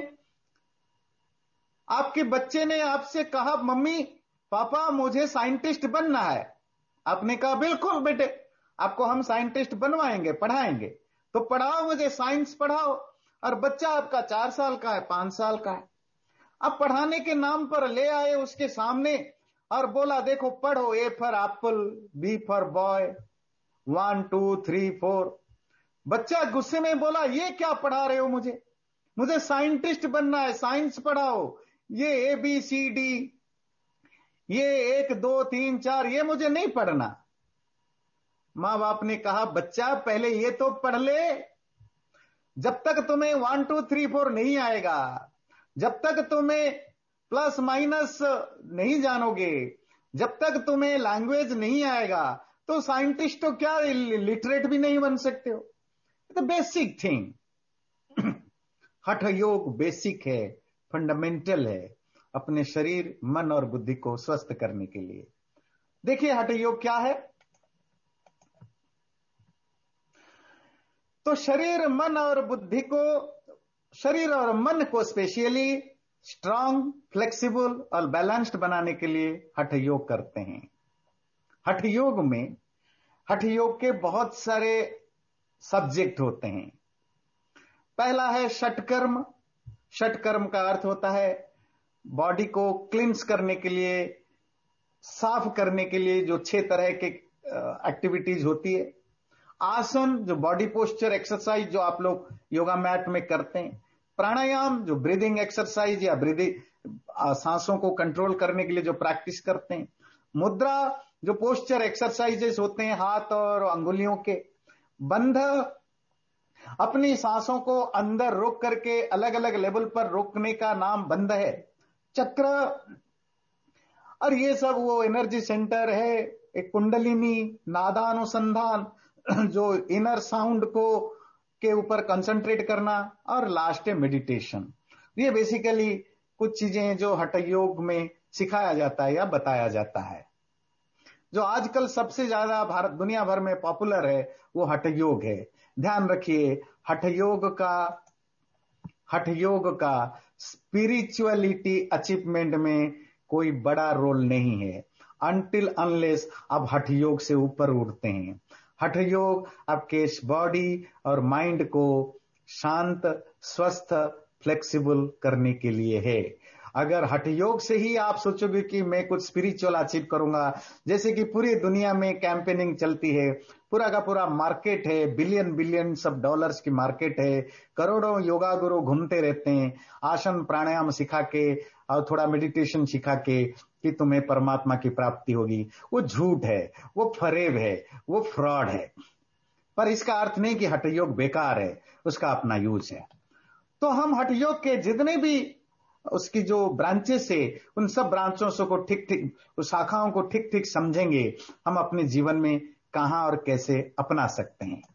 आपके बच्चे ने आपसे कहा मम्मी पापा मुझे साइंटिस्ट बनना है, आपने कहा बिल्कुल बेटे, आपको हम साइंटिस्ट बनवाएंगे, पढ़ाएंगे, तो पढ़ाओ, मुझे साइंस पढ़ाओ। और बच्चा आपका चार साल का है, पांच साल का है, अब पढ़ाने के नाम पर ले आए उसके सामने और बोला देखो पढ़ो, A for apple, B for boy, one two three four. बच्चा गुस्से में बोला, ये क्या पढ़ा रहे हो मुझे, मुझे साइंटिस्ट बनना है, साइंस पढ़ाओ, ये ए बी सी डी, ये एक दो तीन चार, ये मुझे नहीं पढ़ना। मां बाप ने कहा, बच्चा पहले ये तो पढ़ ले, जब तक तुम्हें वन टू थ्री फोर नहीं आएगा, जब तक तुम्हें प्लस माइनस नहीं जानोगे, जब तक तुम्हें लैंग्वेज नहीं आएगा, तो साइंटिस्ट तो क्या, लिटरेट भी नहीं बन सकते हो। The basic thing. हठ योग बेसिक है, फंडामेंटल है अपने शरीर, मन और बुद्धि को स्वस्थ करने के लिए। देखिए हठ योग क्या है। तो शरीर, मन और बुद्धि को, शरीर और मन को स्पेशली स्ट्रांग, फ्लेक्सिबल और बैलेंस्ड बनाने के लिए हठ योग करते हैं। हठ योग में, हठ योग के बहुत सारे सब्जेक्ट होते हैं। पहला है षटकर्म। षटकर्म का अर्थ होता है बॉडी को क्लींस करने के लिए, साफ करने के लिए जो छह तरह के एक्टिविटीज होती है। आसन, जो बॉडी पोस्चर एक्सरसाइज जो आप लोग योगा मैट में करते हैं। प्राणायाम, जो ब्रीदिंग एक्सरसाइज या ब्रीदिंग सांसों को कंट्रोल करने के लिए जो प्रैक्टिस करते हैं। मुद्रा, जो पोस्चर एक्सरसाइजेस होते हैं हाथ और अंगुलियों के। बंध, अपनी सांसों को अंदर रोक करके अलग अलग लेवल पर रोकने का नाम बंध है। चक्र, और ये सब वो एनर्जी सेंटर है। एक कुंडलिनी, नादानुसंधान, जो इनर साउंड को के ऊपर कंसंट्रेट करना। और लास्ट है मेडिटेशन। ये बेसिकली कुछ चीजें जो हठ योग में सिखाया जाता है या बताया जाता है। जो आजकल सबसे ज्यादा भारत दुनिया भर में पॉपुलर है वो हठ योग है। ध्यान रखिए, हठ योग का हठ योग का स्पिरिचुअलिटी अचीवमेंट में कोई बड़ा रोल नहीं है, अनटिल अनलेस आप हठ योग से ऊपर उठते हैं। हठ योग आपके बॉडी और माइंड को शांत, स्वस्थ, फ्लेक्सिबल करने के लिए है। अगर हठ योग से ही आप सोचोगे कि मैं कुछ स्पिरिचुअल अचीव करूंगा, जैसे कि पूरी दुनिया में कैंपेनिंग चलती है, पूरा का पूरा मार्केट है, बिलियन बिलियन सब डॉलर्स की मार्केट है, करोड़ों योगा गुरु घूमते रहते हैं आसन प्राणायाम सिखा के और थोड़ा मेडिटेशन सिखा के कि तुम्हें परमात्मा की प्राप्ति होगी। वो झूठ है, वो फरेब है, वो फ्रॉड है। पर इसका अर्थ नहीं कि हठ योग बेकार है, उसका अपना यूज है। तो हम हठ योग के जितने भी उसकी जो ब्रांचेस है, उन सब ब्रांचों को ठीक ठीक, उस शाखाओं को ठीक ठीक समझेंगे, हम अपने जीवन में कहां और कैसे अपना सकते हैं।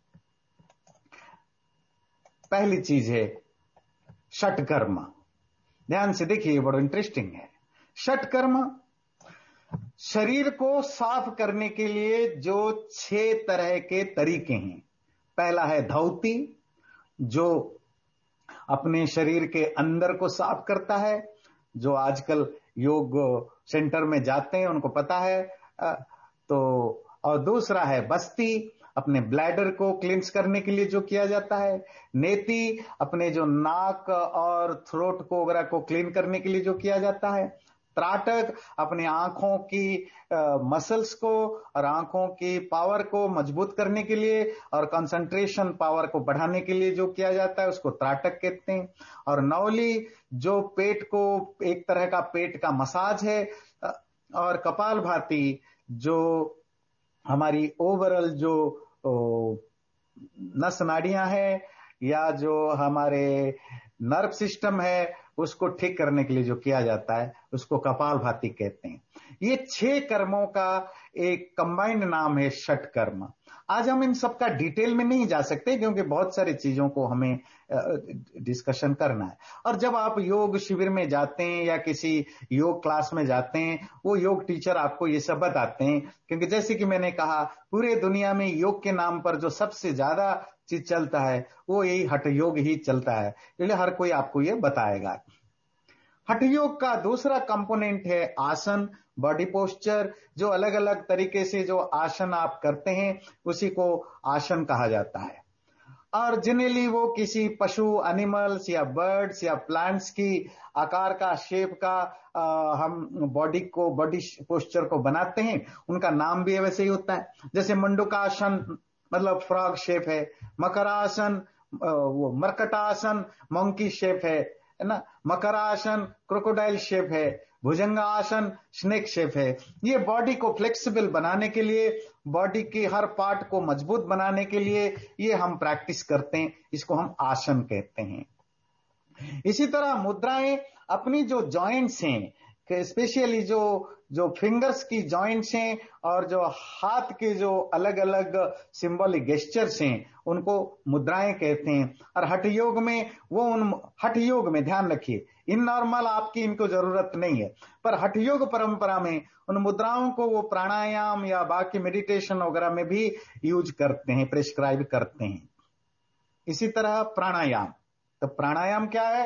पहली चीज है षटकर्म। ध्यान से देखिए, बड़ा इंटरेस्टिंग है। षटकर्म शरीर को साफ करने के लिए जो छह तरह के तरीके हैं। पहला है धौती, जो अपने शरीर के अंदर को साफ करता है। जो आजकल योग सेंटर में जाते हैं उनको पता है। तो और दूसरा है बस्ती, अपने ब्लैडर को क्लींस करने के लिए जो किया जाता है। नेति, अपने जो नाक और थ्रोट को वगैरह को क्लीन करने के लिए जो किया जाता है। त्राटक, अपने आंखों की मसल्स को और आंखों की पावर को मजबूत करने के लिए और कंसंट्रेशन पावर को बढ़ाने के लिए जो किया जाता है उसको त्राटक कहते हैं। और नौली, जो पेट को, एक तरह का पेट का मसाज है। और कपालभाति, जो हमारी ओवरऑल जो नस नाड़ियां हैं या जो हमारे नर्व सिस्टम है उसको ठीक करने के लिए जो किया जाता है उसको कपालभाति कहते हैं। ये छह कर्मों का एक कंबाइंड नाम है षटकर्म। आज हम इन सब का डिटेल में नहीं जा सकते क्योंकि बहुत सारी चीजों को हमें डिस्कशन करना है। और जब आप योग शिविर में जाते हैं या किसी योग क्लास में जाते हैं, वो योग टीचर आपको ये सब बताते हैं, क्योंकि जैसे कि मैंने कहा पूरे दुनिया में योग के नाम पर जो सबसे ज्यादा चीज चलता है वो यही हठ योग ही चलता है, इसलिए हर कोई आपको ये बताएगा। हठ योग का दूसरा कंपोनेंट है आसन, बॉडी पोस्चर। जो अलग अलग तरीके से जो आसन आप करते हैं उसी को आसन कहा जाता है। और जनरली वो किसी पशु, एनिमल्स या बर्ड्स या प्लांट्स की आकार का, शेप का आ, हम बॉडी को, बॉडी पोस्चर को बनाते हैं, उनका नाम भी वैसे ही होता है। जैसे मंडूकासन मतलब फ्रॉग शेप है, मकरासन वो मरकटासन मंकी शेप है है ना, मकरासन क्रोकोडाइल शेप है, भुजंगासन स्नेक शेप है। ये बॉडी को फ्लेक्सिबल बनाने के लिए, बॉडी के हर पार्ट को मजबूत बनाने के लिए ये हम प्रैक्टिस करते हैं, इसको हम आसन कहते हैं। इसी तरह मुद्राएं अपनी जो जॉइंट्स हैं, स्पेशली जो जो फिंगर्स की जॉइंट्स हैं और जो हाथ के जो अलग अलग सिंबॉलिक गेस्चर्स हैं, उनको मुद्राएं कहते हैं। और हठ योग में वो उन हठ योग में ध्यान रखिए, इन नॉर्मल आपकी इनको जरूरत नहीं है, पर हठ योग परंपरा में उन मुद्राओं को वो प्राणायाम या बाकी मेडिटेशन वगैरह में भी यूज करते हैं, प्रिस्क्राइब करते हैं। इसी तरह प्राणायाम, तो प्राणायाम क्या है?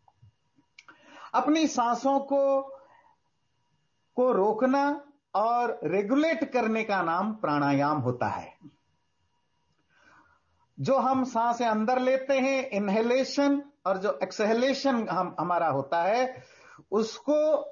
अपनी सांसों को को रोकना और रेगुलेट करने का नाम प्राणायाम होता है। जो हम सांसें अंदर लेते हैं, इनहेलेशन, और जो एक्सहेलेशन हम हमारा होता है, उसको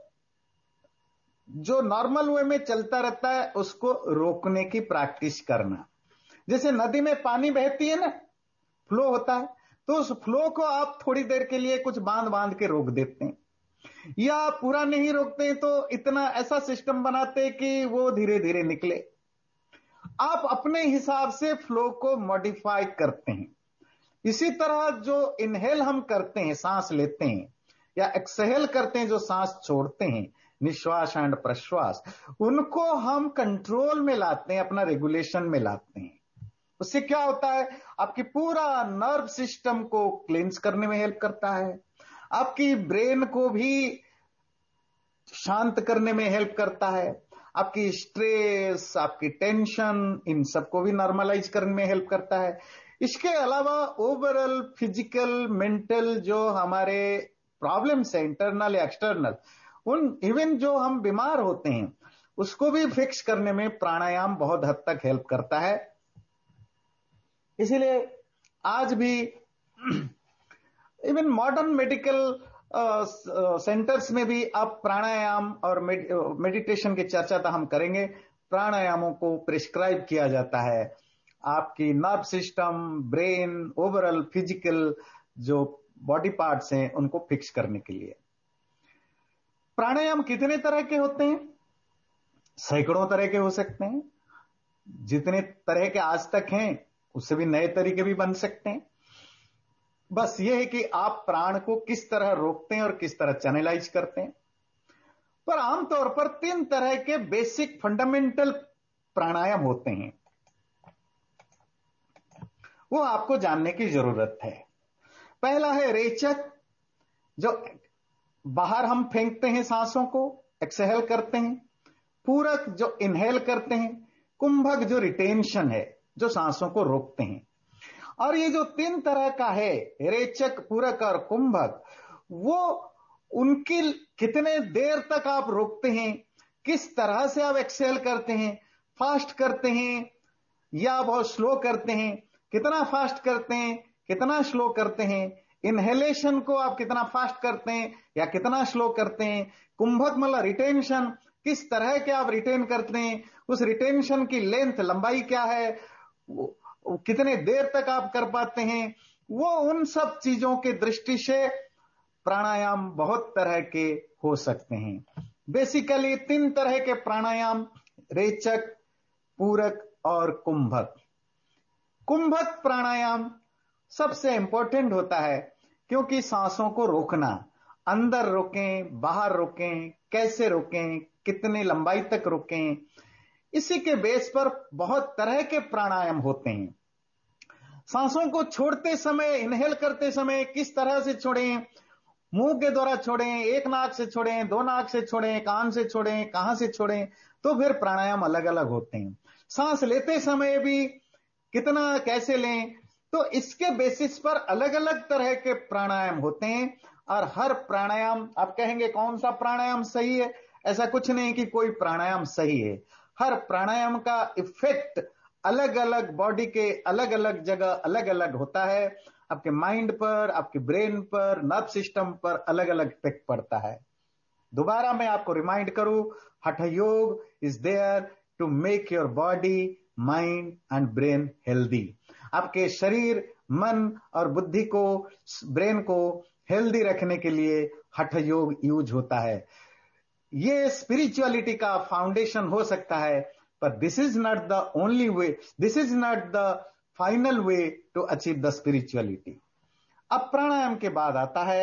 जो नॉर्मल वे में चलता रहता है उसको रोकने की प्रैक्टिस करना। जैसे नदी में पानी बहती है ना, फ्लो होता है, तो उस फ्लो को आप थोड़ी देर के लिए कुछ बांध बांध के रोक देते हैं, या पूरा नहीं रोकते तो इतना ऐसा सिस्टम बनाते कि वो धीरे धीरे निकले। आप अपने हिसाब से फ्लो को मॉडिफाई करते हैं। इसी तरह जो इनहेल हम करते हैं, सांस लेते हैं, या एक्सहेल करते हैं, जो सांस छोड़ते हैं, निश्वास एंड प्रश्वास, उनको हम कंट्रोल में लाते हैं, अपना रेगुलेशन में लाते हैं। उससे क्या होता है? आपकी पूरा नर्व सिस्टम को क्लींस करने में हेल्प करता है, आपकी ब्रेन को भी शांत करने में हेल्प करता है, आपकी स्ट्रेस, आपकी टेंशन, इन सबको भी नॉर्मलाइज करने में हेल्प करता है। इसके अलावा ओवरऑल फिजिकल, मेंटल जो हमारे प्रॉब्लम्स है, इंटरनल या एक्सटर्नल, उन इवन जो हम बीमार होते हैं उसको भी फिक्स करने में प्राणायाम बहुत हद तक हेल्प करता है। इसीलिए आज भी इवन मॉडर्न मेडिकल सेंटर्स में भी अब प्राणायाम और मेडिटेशन की चर्चा तो हम करेंगे, प्राणायामों को प्रिस्क्राइब किया जाता है आपकी nerve system, brain, overall physical जो बॉडी पार्ट्स हैं उनको फिक्स करने के लिए। प्राणायाम कितने तरह के होते हैं? सैकड़ों तरह के हो सकते हैं। जितने तरह के आज तक हैं उससे भी नए तरीके भी बन सकते हैं। बस यह है कि आप प्राण को किस तरह रोकते हैं और किस तरह चैनलाइज करते हैं। पर आमतौर पर तीन तरह के बेसिक फंडामेंटल प्राणायाम होते हैं, वो आपको जानने की जरूरत है। पहला है रेचक, जो बाहर हम फेंकते हैं सांसों को, एक्सहेल करते हैं। पूरक, जो इनहेल करते हैं। कुंभक, जो रिटेंशन है, जो सांसों को रोकते हैं। और ये जो तीन तरह का है, रेचक, पूरक और कुंभक, वो उनकी कितने देर तक आप रोकते हैं, किस तरह से आप एक्सहेल करते हैं, फास्ट करते हैं या बहुत स्लो करते हैं, कितना फास्ट करते हैं, कितना स्लो करते हैं, इनहेलेशन को आप कितना फास्ट करते हैं या कितना स्लो करते हैं, कुंभक मतलब रिटेंशन, किस तरह के आप रिटेन करते हैं, उस रिटेंशन की लेंथ, लंबाई क्या है, कितने देर तक आप कर पाते हैं, वो उन सब चीजों के दृष्टि से प्राणायाम बहुत तरह के हो सकते हैं। बेसिकली तीन तरह के प्राणायाम, रेचक, पूरक और कुंभक। कुंभक प्राणायाम सबसे इंपॉर्टेंट होता है क्योंकि सांसों को रोकना, अंदर रोकें, बाहर रोकें, कैसे रोकें, कितनी लंबाई तक रोकें, इसी के बेस पर बहुत तरह के प्राणायाम होते हैं। सांसों को छोड़ते समय, इनहेल करते समय किस तरह से छोड़ें, मुंह के द्वारा छोड़ें, एक नाक से छोड़ें, दो नाक से छोड़ें, कान से छोड़ें, कहां से छोड़ें, तो फिर प्राणायाम अलग अलग होते हैं। सांस लेते समय भी कितना कैसे लें, तो इसके बेसिस पर अलग अलग तरह के प्राणायाम होते हैं। और हर प्राणायाम, आप कहेंगे कौन सा प्राणायाम सही है, ऐसा कुछ नहीं कि कोई प्राणायाम सही है। हर प्राणायाम का इफेक्ट अलग अलग बॉडी के अलग अलग जगह अलग अलग होता है। आपके माइंड पर, आपके ब्रेन पर, नर्व सिस्टम पर अलग अलग इफेक्ट पड़ता है। दोबारा मैं आपको रिमाइंड करूं, hatha yoga is there to make your body, mind and brain healthy. आपके शरीर, मन और बुद्धि को, ब्रेन को हेल्दी रखने के लिए हठ योग यूज होता है। ये स्पिरिचुअलिटी का फाउंडेशन हो सकता है, पर this is not the only way, this is not the final way to achieve the spirituality. अब प्राणायाम के बाद आता है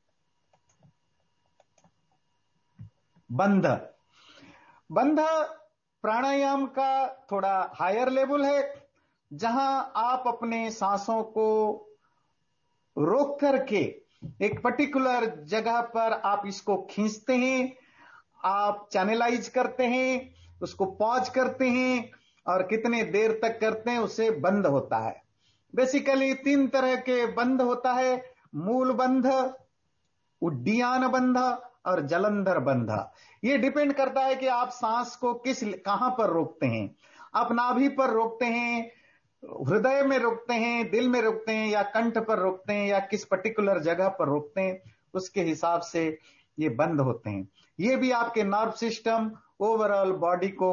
बंध। बंध प्राणायाम का थोड़ा हायर लेवल है, जहां आप अपने सांसों को रोक करके एक पर्टिकुलर जगह पर आप इसको खींचते हैं, आप चैनलाइज करते हैं, उसको पॉज करते हैं और कितने देर तक करते हैं उसे बंध होता है। बेसिकली तीन तरह के बंध होता है, मूल बंध, उड्डीयान बंध और जलंधर बंध। ये डिपेंड करता है कि आप सांस को किस कहां पर रोकते हैं। आप नाभि पर रोकते हैं, हृदय में रोकते हैं, दिल में रोकते हैं, या कंठ पर रोकते हैं, या किस पर्टिकुलर जगह पर रोकते हैं, उसके हिसाब से ये बंद होते हैं। ये भी आपके नर्व सिस्टम, ओवरऑल बॉडी को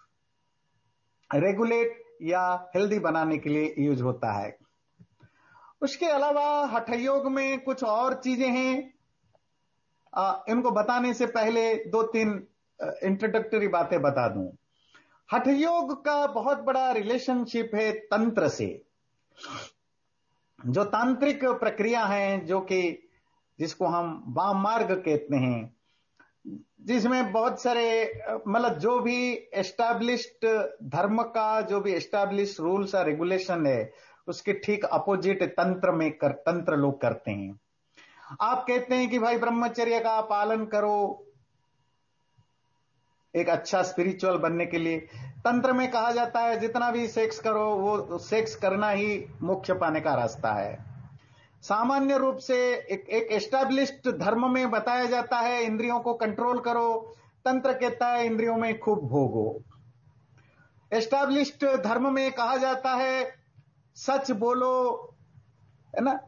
रेगुलेट या हेल्दी बनाने के लिए यूज होता है। उसके अलावा हठ योग में कुछ और चीजें हैं, आ, इनको बताने से पहले दो तीन इंट्रोडक्टरी बातें बता दूं। हठ योग का बहुत बड़ा रिलेशनशिप है तंत्र से। जो तांत्रिक प्रक्रिया है, जो कि जिसको हम वाम मार्ग कहते हैं, जिसमें बहुत सारे मतलब जो भी एस्टैब्लिश्ड धर्म का जो भी एस्टैब्लिश्ड रूल्स और रेगुलेशन है, उसके ठीक अपोजिट तंत्र में कर तंत्र लोग करते हैं। आप कहते हैं कि भाई ब्रह्मचर्य का पालन करो एक अच्छा स्पिरिचुअल बनने के लिए। तंत्र में कहा जाता है जितना भी सेक्स करो, वो सेक्स करना ही मोक्ष पाने का रास्ता है। सामान्य रूप से एक एक एस्टैब्लिश्ड धर्म में बताया जाता है इंद्रियों को कंट्रोल करो, तंत्र कहता है इंद्रियों में खूब भोगो। एस्टैब्लिश्ड धर्म में कहा जाता है सच बोलो, है ना,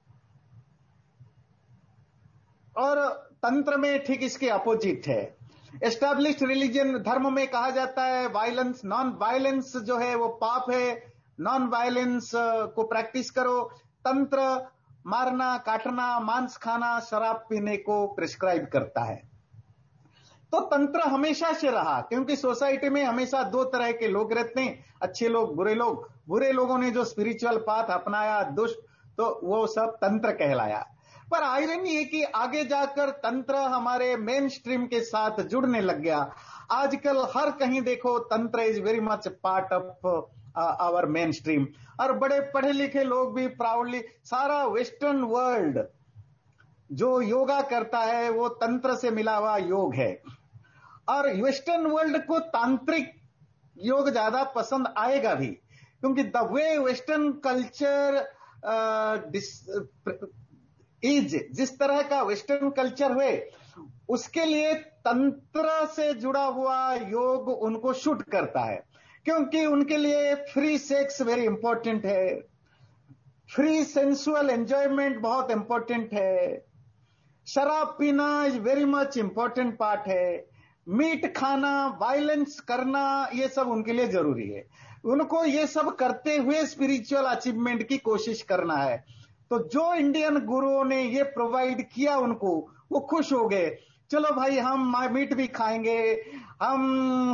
और तंत्र में ठीक इसके अपोजिट है। एस्टैब्लिश्ड रिलीजन धर्म में कहा जाता है वायलेंस, नॉन वायलेंस जो है वो पाप है, नॉन वायलेंस को प्रैक्टिस करो। तंत्र मारना, काटना, मांस खाना, शराब पीने को प्रिस्क्राइब करता है। तो तंत्र हमेशा से रहा, क्योंकि सोसाइटी में हमेशा दो तरह के लोग रहते हैं, अच्छे लोग, बुरे लोग। बुरे लोगों ने जो स्पिरिचुअल पाथ अपनाया, दुष्ट, तो वो सब तंत्र कहलाया। पर आयरनी है कि आगे जाकर तंत्र हमारे मेन स्ट्रीम के साथ जुड़ने लग गया। आजकल हर कहीं देखो tantra is very much part of our mainstream, और बड़े पढ़े लिखे लोग भी प्राउडली, सारा वेस्टर्न वर्ल्ड जो योगा करता है वो तंत्र से मिला हुआ योग है। और वेस्टर्न वर्ल्ड को तांत्रिक योग ज्यादा पसंद आएगा भी, क्योंकि the way western culture is, जिस तरह का वेस्टर्न कल्चर हुए, उसके लिए तंत्र से जुड़ा हुआ योग उनको शूट करता है, क्योंकि उनके लिए फ्री सेक्स वेरी इंपॉर्टेंट है, फ्री सेंसुअल एंजॉयमेंट बहुत इंपॉर्टेंट है, शराब पीना is very much important part है, मीट खाना, वायलेंस करना, ये सब उनके लिए जरूरी है। उनको ये सब करते हुए स्पिरिचुअल अचीवमेंट की कोशिश करना है। तो जो इंडियन गुरुओं ने ये प्रोवाइड किया उनको, वो खुश हो गए, चलो भाई हम मीट भी खाएंगे, हम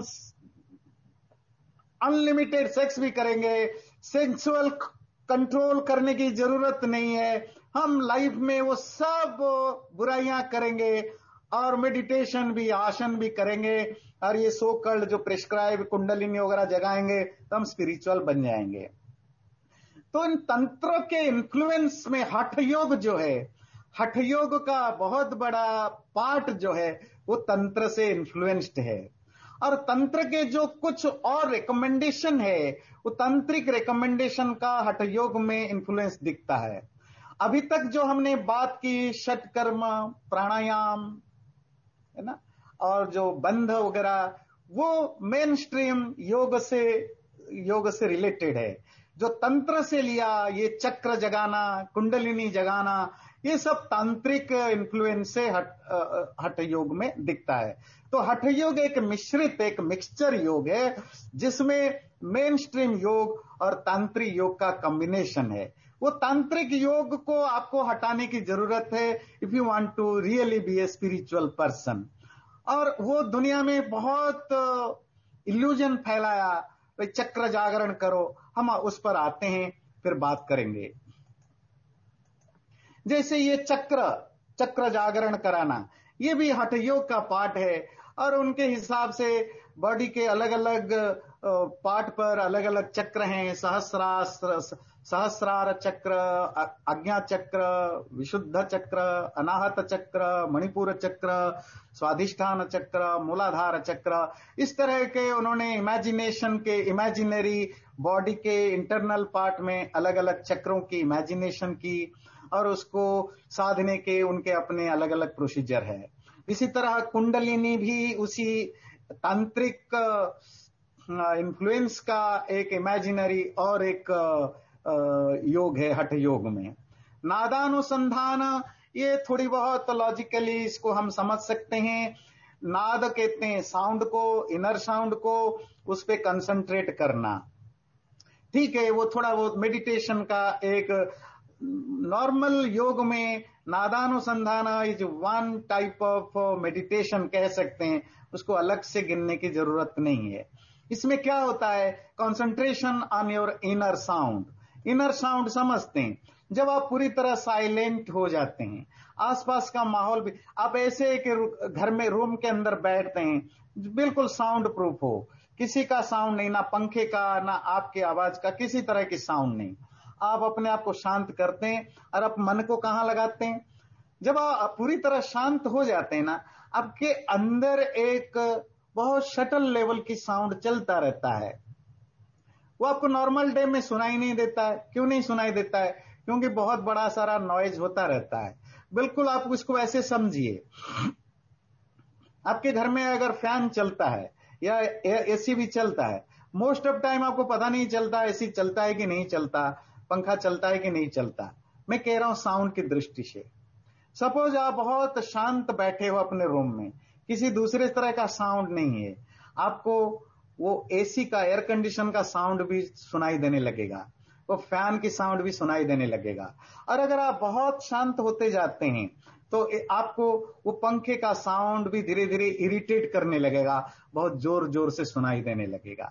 अनलिमिटेड सेक्स भी करेंगे, सेक्सुअल कंट्रोल करने की जरूरत नहीं है, हम लाइफ में वो सब बुराइयां करेंगे और मेडिटेशन भी, आसन भी करेंगे, और ये सो कल्ड जो प्रिस्क्राइब कुंडलिनी वगैरह जगाएंगे तो हम स्पिरिचुअल बन जाएंगे। तो इन तंत्रों के इन्फ्लुएंस में हठ योग जो है, हठ योग का बहुत बड़ा पार्ट जो है वो तंत्र से इन्फ्लुएंस्ड है। और तंत्र के जो कुछ और रिकमेंडेशन है, वो तांत्रिक रिकमेंडेशन का हठ योग में इन्फ्लुएंस दिखता है। अभी तक जो हमने बात की षटकर्म, प्राणायाम, है ना, और जो बंध वगैरह, वो मेन स्ट्रीम योग से योग से रिलेटेड है। जो तंत्र से लिया, ये चक्र जगाना, कुंडलिनी जगाना, ये सब तांत्रिक इन्फ्लुएंस से हट, हठ योग में दिखता है। तो हठ योग एक मिश्रित, एक मिक्सचर योग है जिसमें मेन स्ट्रीम योग और तांत्रिक योग का कॉम्बिनेशन है। वो तांत्रिक योग को आपको हटाने की जरूरत है if you want to really be a spiritual person. और वो दुनिया में बहुत इल्यूजन फैलाया, भाई चक्र जागरण करो, हम उस पर आते हैं, फिर बात करेंगे। जैसे ये चक्र चक्र जागरण कराना, ये भी हठ योग का पार्ट है। और उनके हिसाब से बॉडी के अलग अलग पार्ट पर अलग अलग चक्र हैं। सहस्रार सहस्रार चक्र, आज्ञा चक्र, विशुद्ध चक्र, अनाहत चक्र, मणिपुर चक्र, स्वाधिष्ठान चक्र, मूलाधार चक्र, इस तरह के उन्होंने इमेजिनेशन के, इमेजिनरी बॉडी के इंटरनल पार्ट में अलग अलग चक्रों की इमेजिनेशन की और उसको साधने के उनके अपने अलग अलग प्रोसीजर है। इसी तरह कुंडलिनी भी उसी तांत्रिक इन्फ्लुएंस का एक इमेजिनरी और एक योग है हठ योग में। नादानुसंधान, ये थोड़ी बहुत लॉजिकली इसको हम समझ सकते हैं। नाद कहते हैं साउंड को, इनर साउंड को, उस पे कंसंट्रेट करना। ठीक है, वो थोड़ा बहुत मेडिटेशन का एक नॉर्मल योग में nadanusandhan is one type of meditation कह सकते हैं, उसको अलग से गिनने की जरूरत नहीं है। इसमें क्या होता है, concentration on your inner sound. Inner sound समझते हैं, जब आप पूरी तरह साइलेंट हो जाते हैं, आसपास का माहौल भी, आप ऐसे कि घर में रूम के अंदर बैठते हैं, बिल्कुल साउंड प्रूफ हो, किसी का साउंड नहीं, ना पंखे का, ना आपकी आवाज का, किसी तरह की साउंड नहीं। आप अपने आप को शांत करते हैं और आप मन को कहां लगाते हैं, जब आप पूरी तरह शांत हो जाते हैं ना, आपके अंदर एक बहुत शटल लेवल की साउंड चलता रहता है। वो आपको नॉर्मल डे में सुनाई नहीं देता है। क्यों नहीं सुनाई देता है? क्योंकि बहुत बड़ा सारा नॉइज होता रहता है। बिल्कुल आप इसको ऐसे समझिए, आपके घर में अगर फैन चलता है या एसी भी चलता है, मोस्ट ऑफ टाइम आपको पता नहीं चलता एसी चलता है कि नहीं चलता, पंखा चलता है कि नहीं चलता। मैं कह रहा हूं साउंड की दृष्टि से। सपोज आप बहुत शांत बैठे हो अपने रूम में, किसी दूसरे तरह का साउंड नहीं है, आपको वो एसी का, एयर कंडीशन का साउंड भी सुनाई देने लगेगा, वो फैन की साउंड भी सुनाई देने लगेगा। और अगर आप बहुत शांत होते जाते हैं तो आपको वो पंखे का साउंड भी धीरे धीरे इरिटेट करने लगेगा, बहुत जोर जोर से सुनाई देने लगेगा।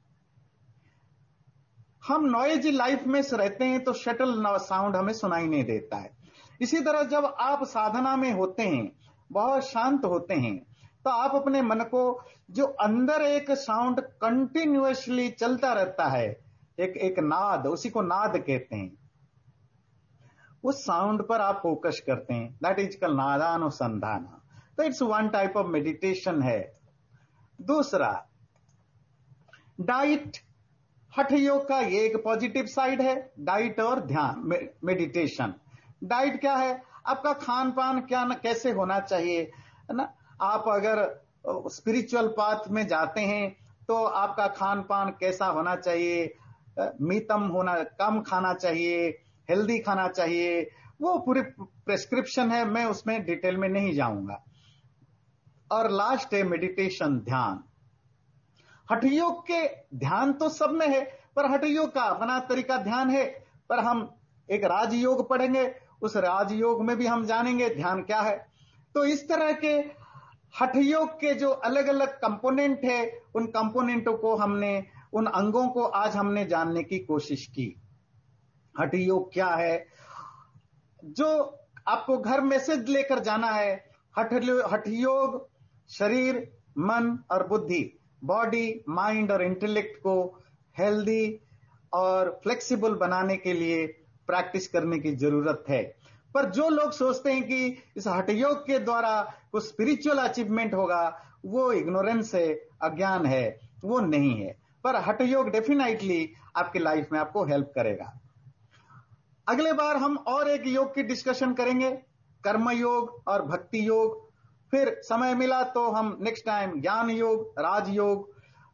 हम नॉइजी लाइफ में रहते हैं तो शटल साउंड हमें सुनाई नहीं देता है। इसी तरह जब आप साधना में होते हैं, बहुत शांत होते हैं, तो आप अपने मन को, जो अंदर एक साउंड कंटिन्यूअसली चलता रहता है, एक एक नाद, उसी को नाद कहते हैं, उस साउंड पर आप फोकस करते हैं। That is called nadanusandhan. तो it's one type of meditation है। दूसरा, डाइट। हठ योग का ये एक पॉजिटिव साइड है, डाइट और ध्यान, मेडिटेशन। डाइट क्या है? आपका खान पान क्या न, कैसे होना चाहिए, है ना। आप अगर स्पिरिचुअल पाथ में जाते हैं तो आपका खान पान कैसा होना चाहिए, मितम होना, कम खाना चाहिए, हेल्दी खाना चाहिए, वो पूरी प्रेस्क्रिप्शन है, मैं उसमें डिटेल में नहीं जाऊंगा। और लास्ट है मेडिटेशन, ध्यान। हठ योग के ध्यान तो सब में है, पर हठ योग का अपना तरीका ध्यान है। पर हम एक राजयोग पढ़ेंगे, उस राजयोग में भी हम जानेंगे ध्यान क्या है। तो इस तरह के हठ योग के जो अलग अलग कंपोनेंट है, उन कंपोनेंटों को हमने, उन अंगों को आज हमने जानने की कोशिश की। हठ योग क्या है, जो आपको घर मैसेज लेकर जाना है। हठ हठ योग शरीर, मन और बुद्धि, बॉडी, माइंड और इंटेलेक्ट को हेल्दी और फ्लेक्सिबल बनाने के लिए प्रैक्टिस करने की जरूरत है। पर जो लोग सोचते हैं कि इस हठ योग के द्वारा कुछ स्पिरिचुअल अचीवमेंट होगा, वो इग्नोरेंस है, अज्ञान है, वो नहीं है। पर हठ योग डेफिनेटली आपकी लाइफ में आपको हेल्प करेगा। अगले बार हम और एक योग की डिस्कशन करेंगे, कर्म योग और भक्ति योग। फिर समय मिला तो हम नेक्स्ट टाइम ज्ञान योग, राजयोग,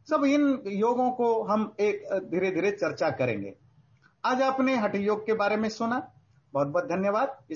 सब इन योगों को हम एक धीरे धीरे चर्चा करेंगे। आज आपने हठ योग के बारे में सुना, बहुत बहुत धन्यवाद।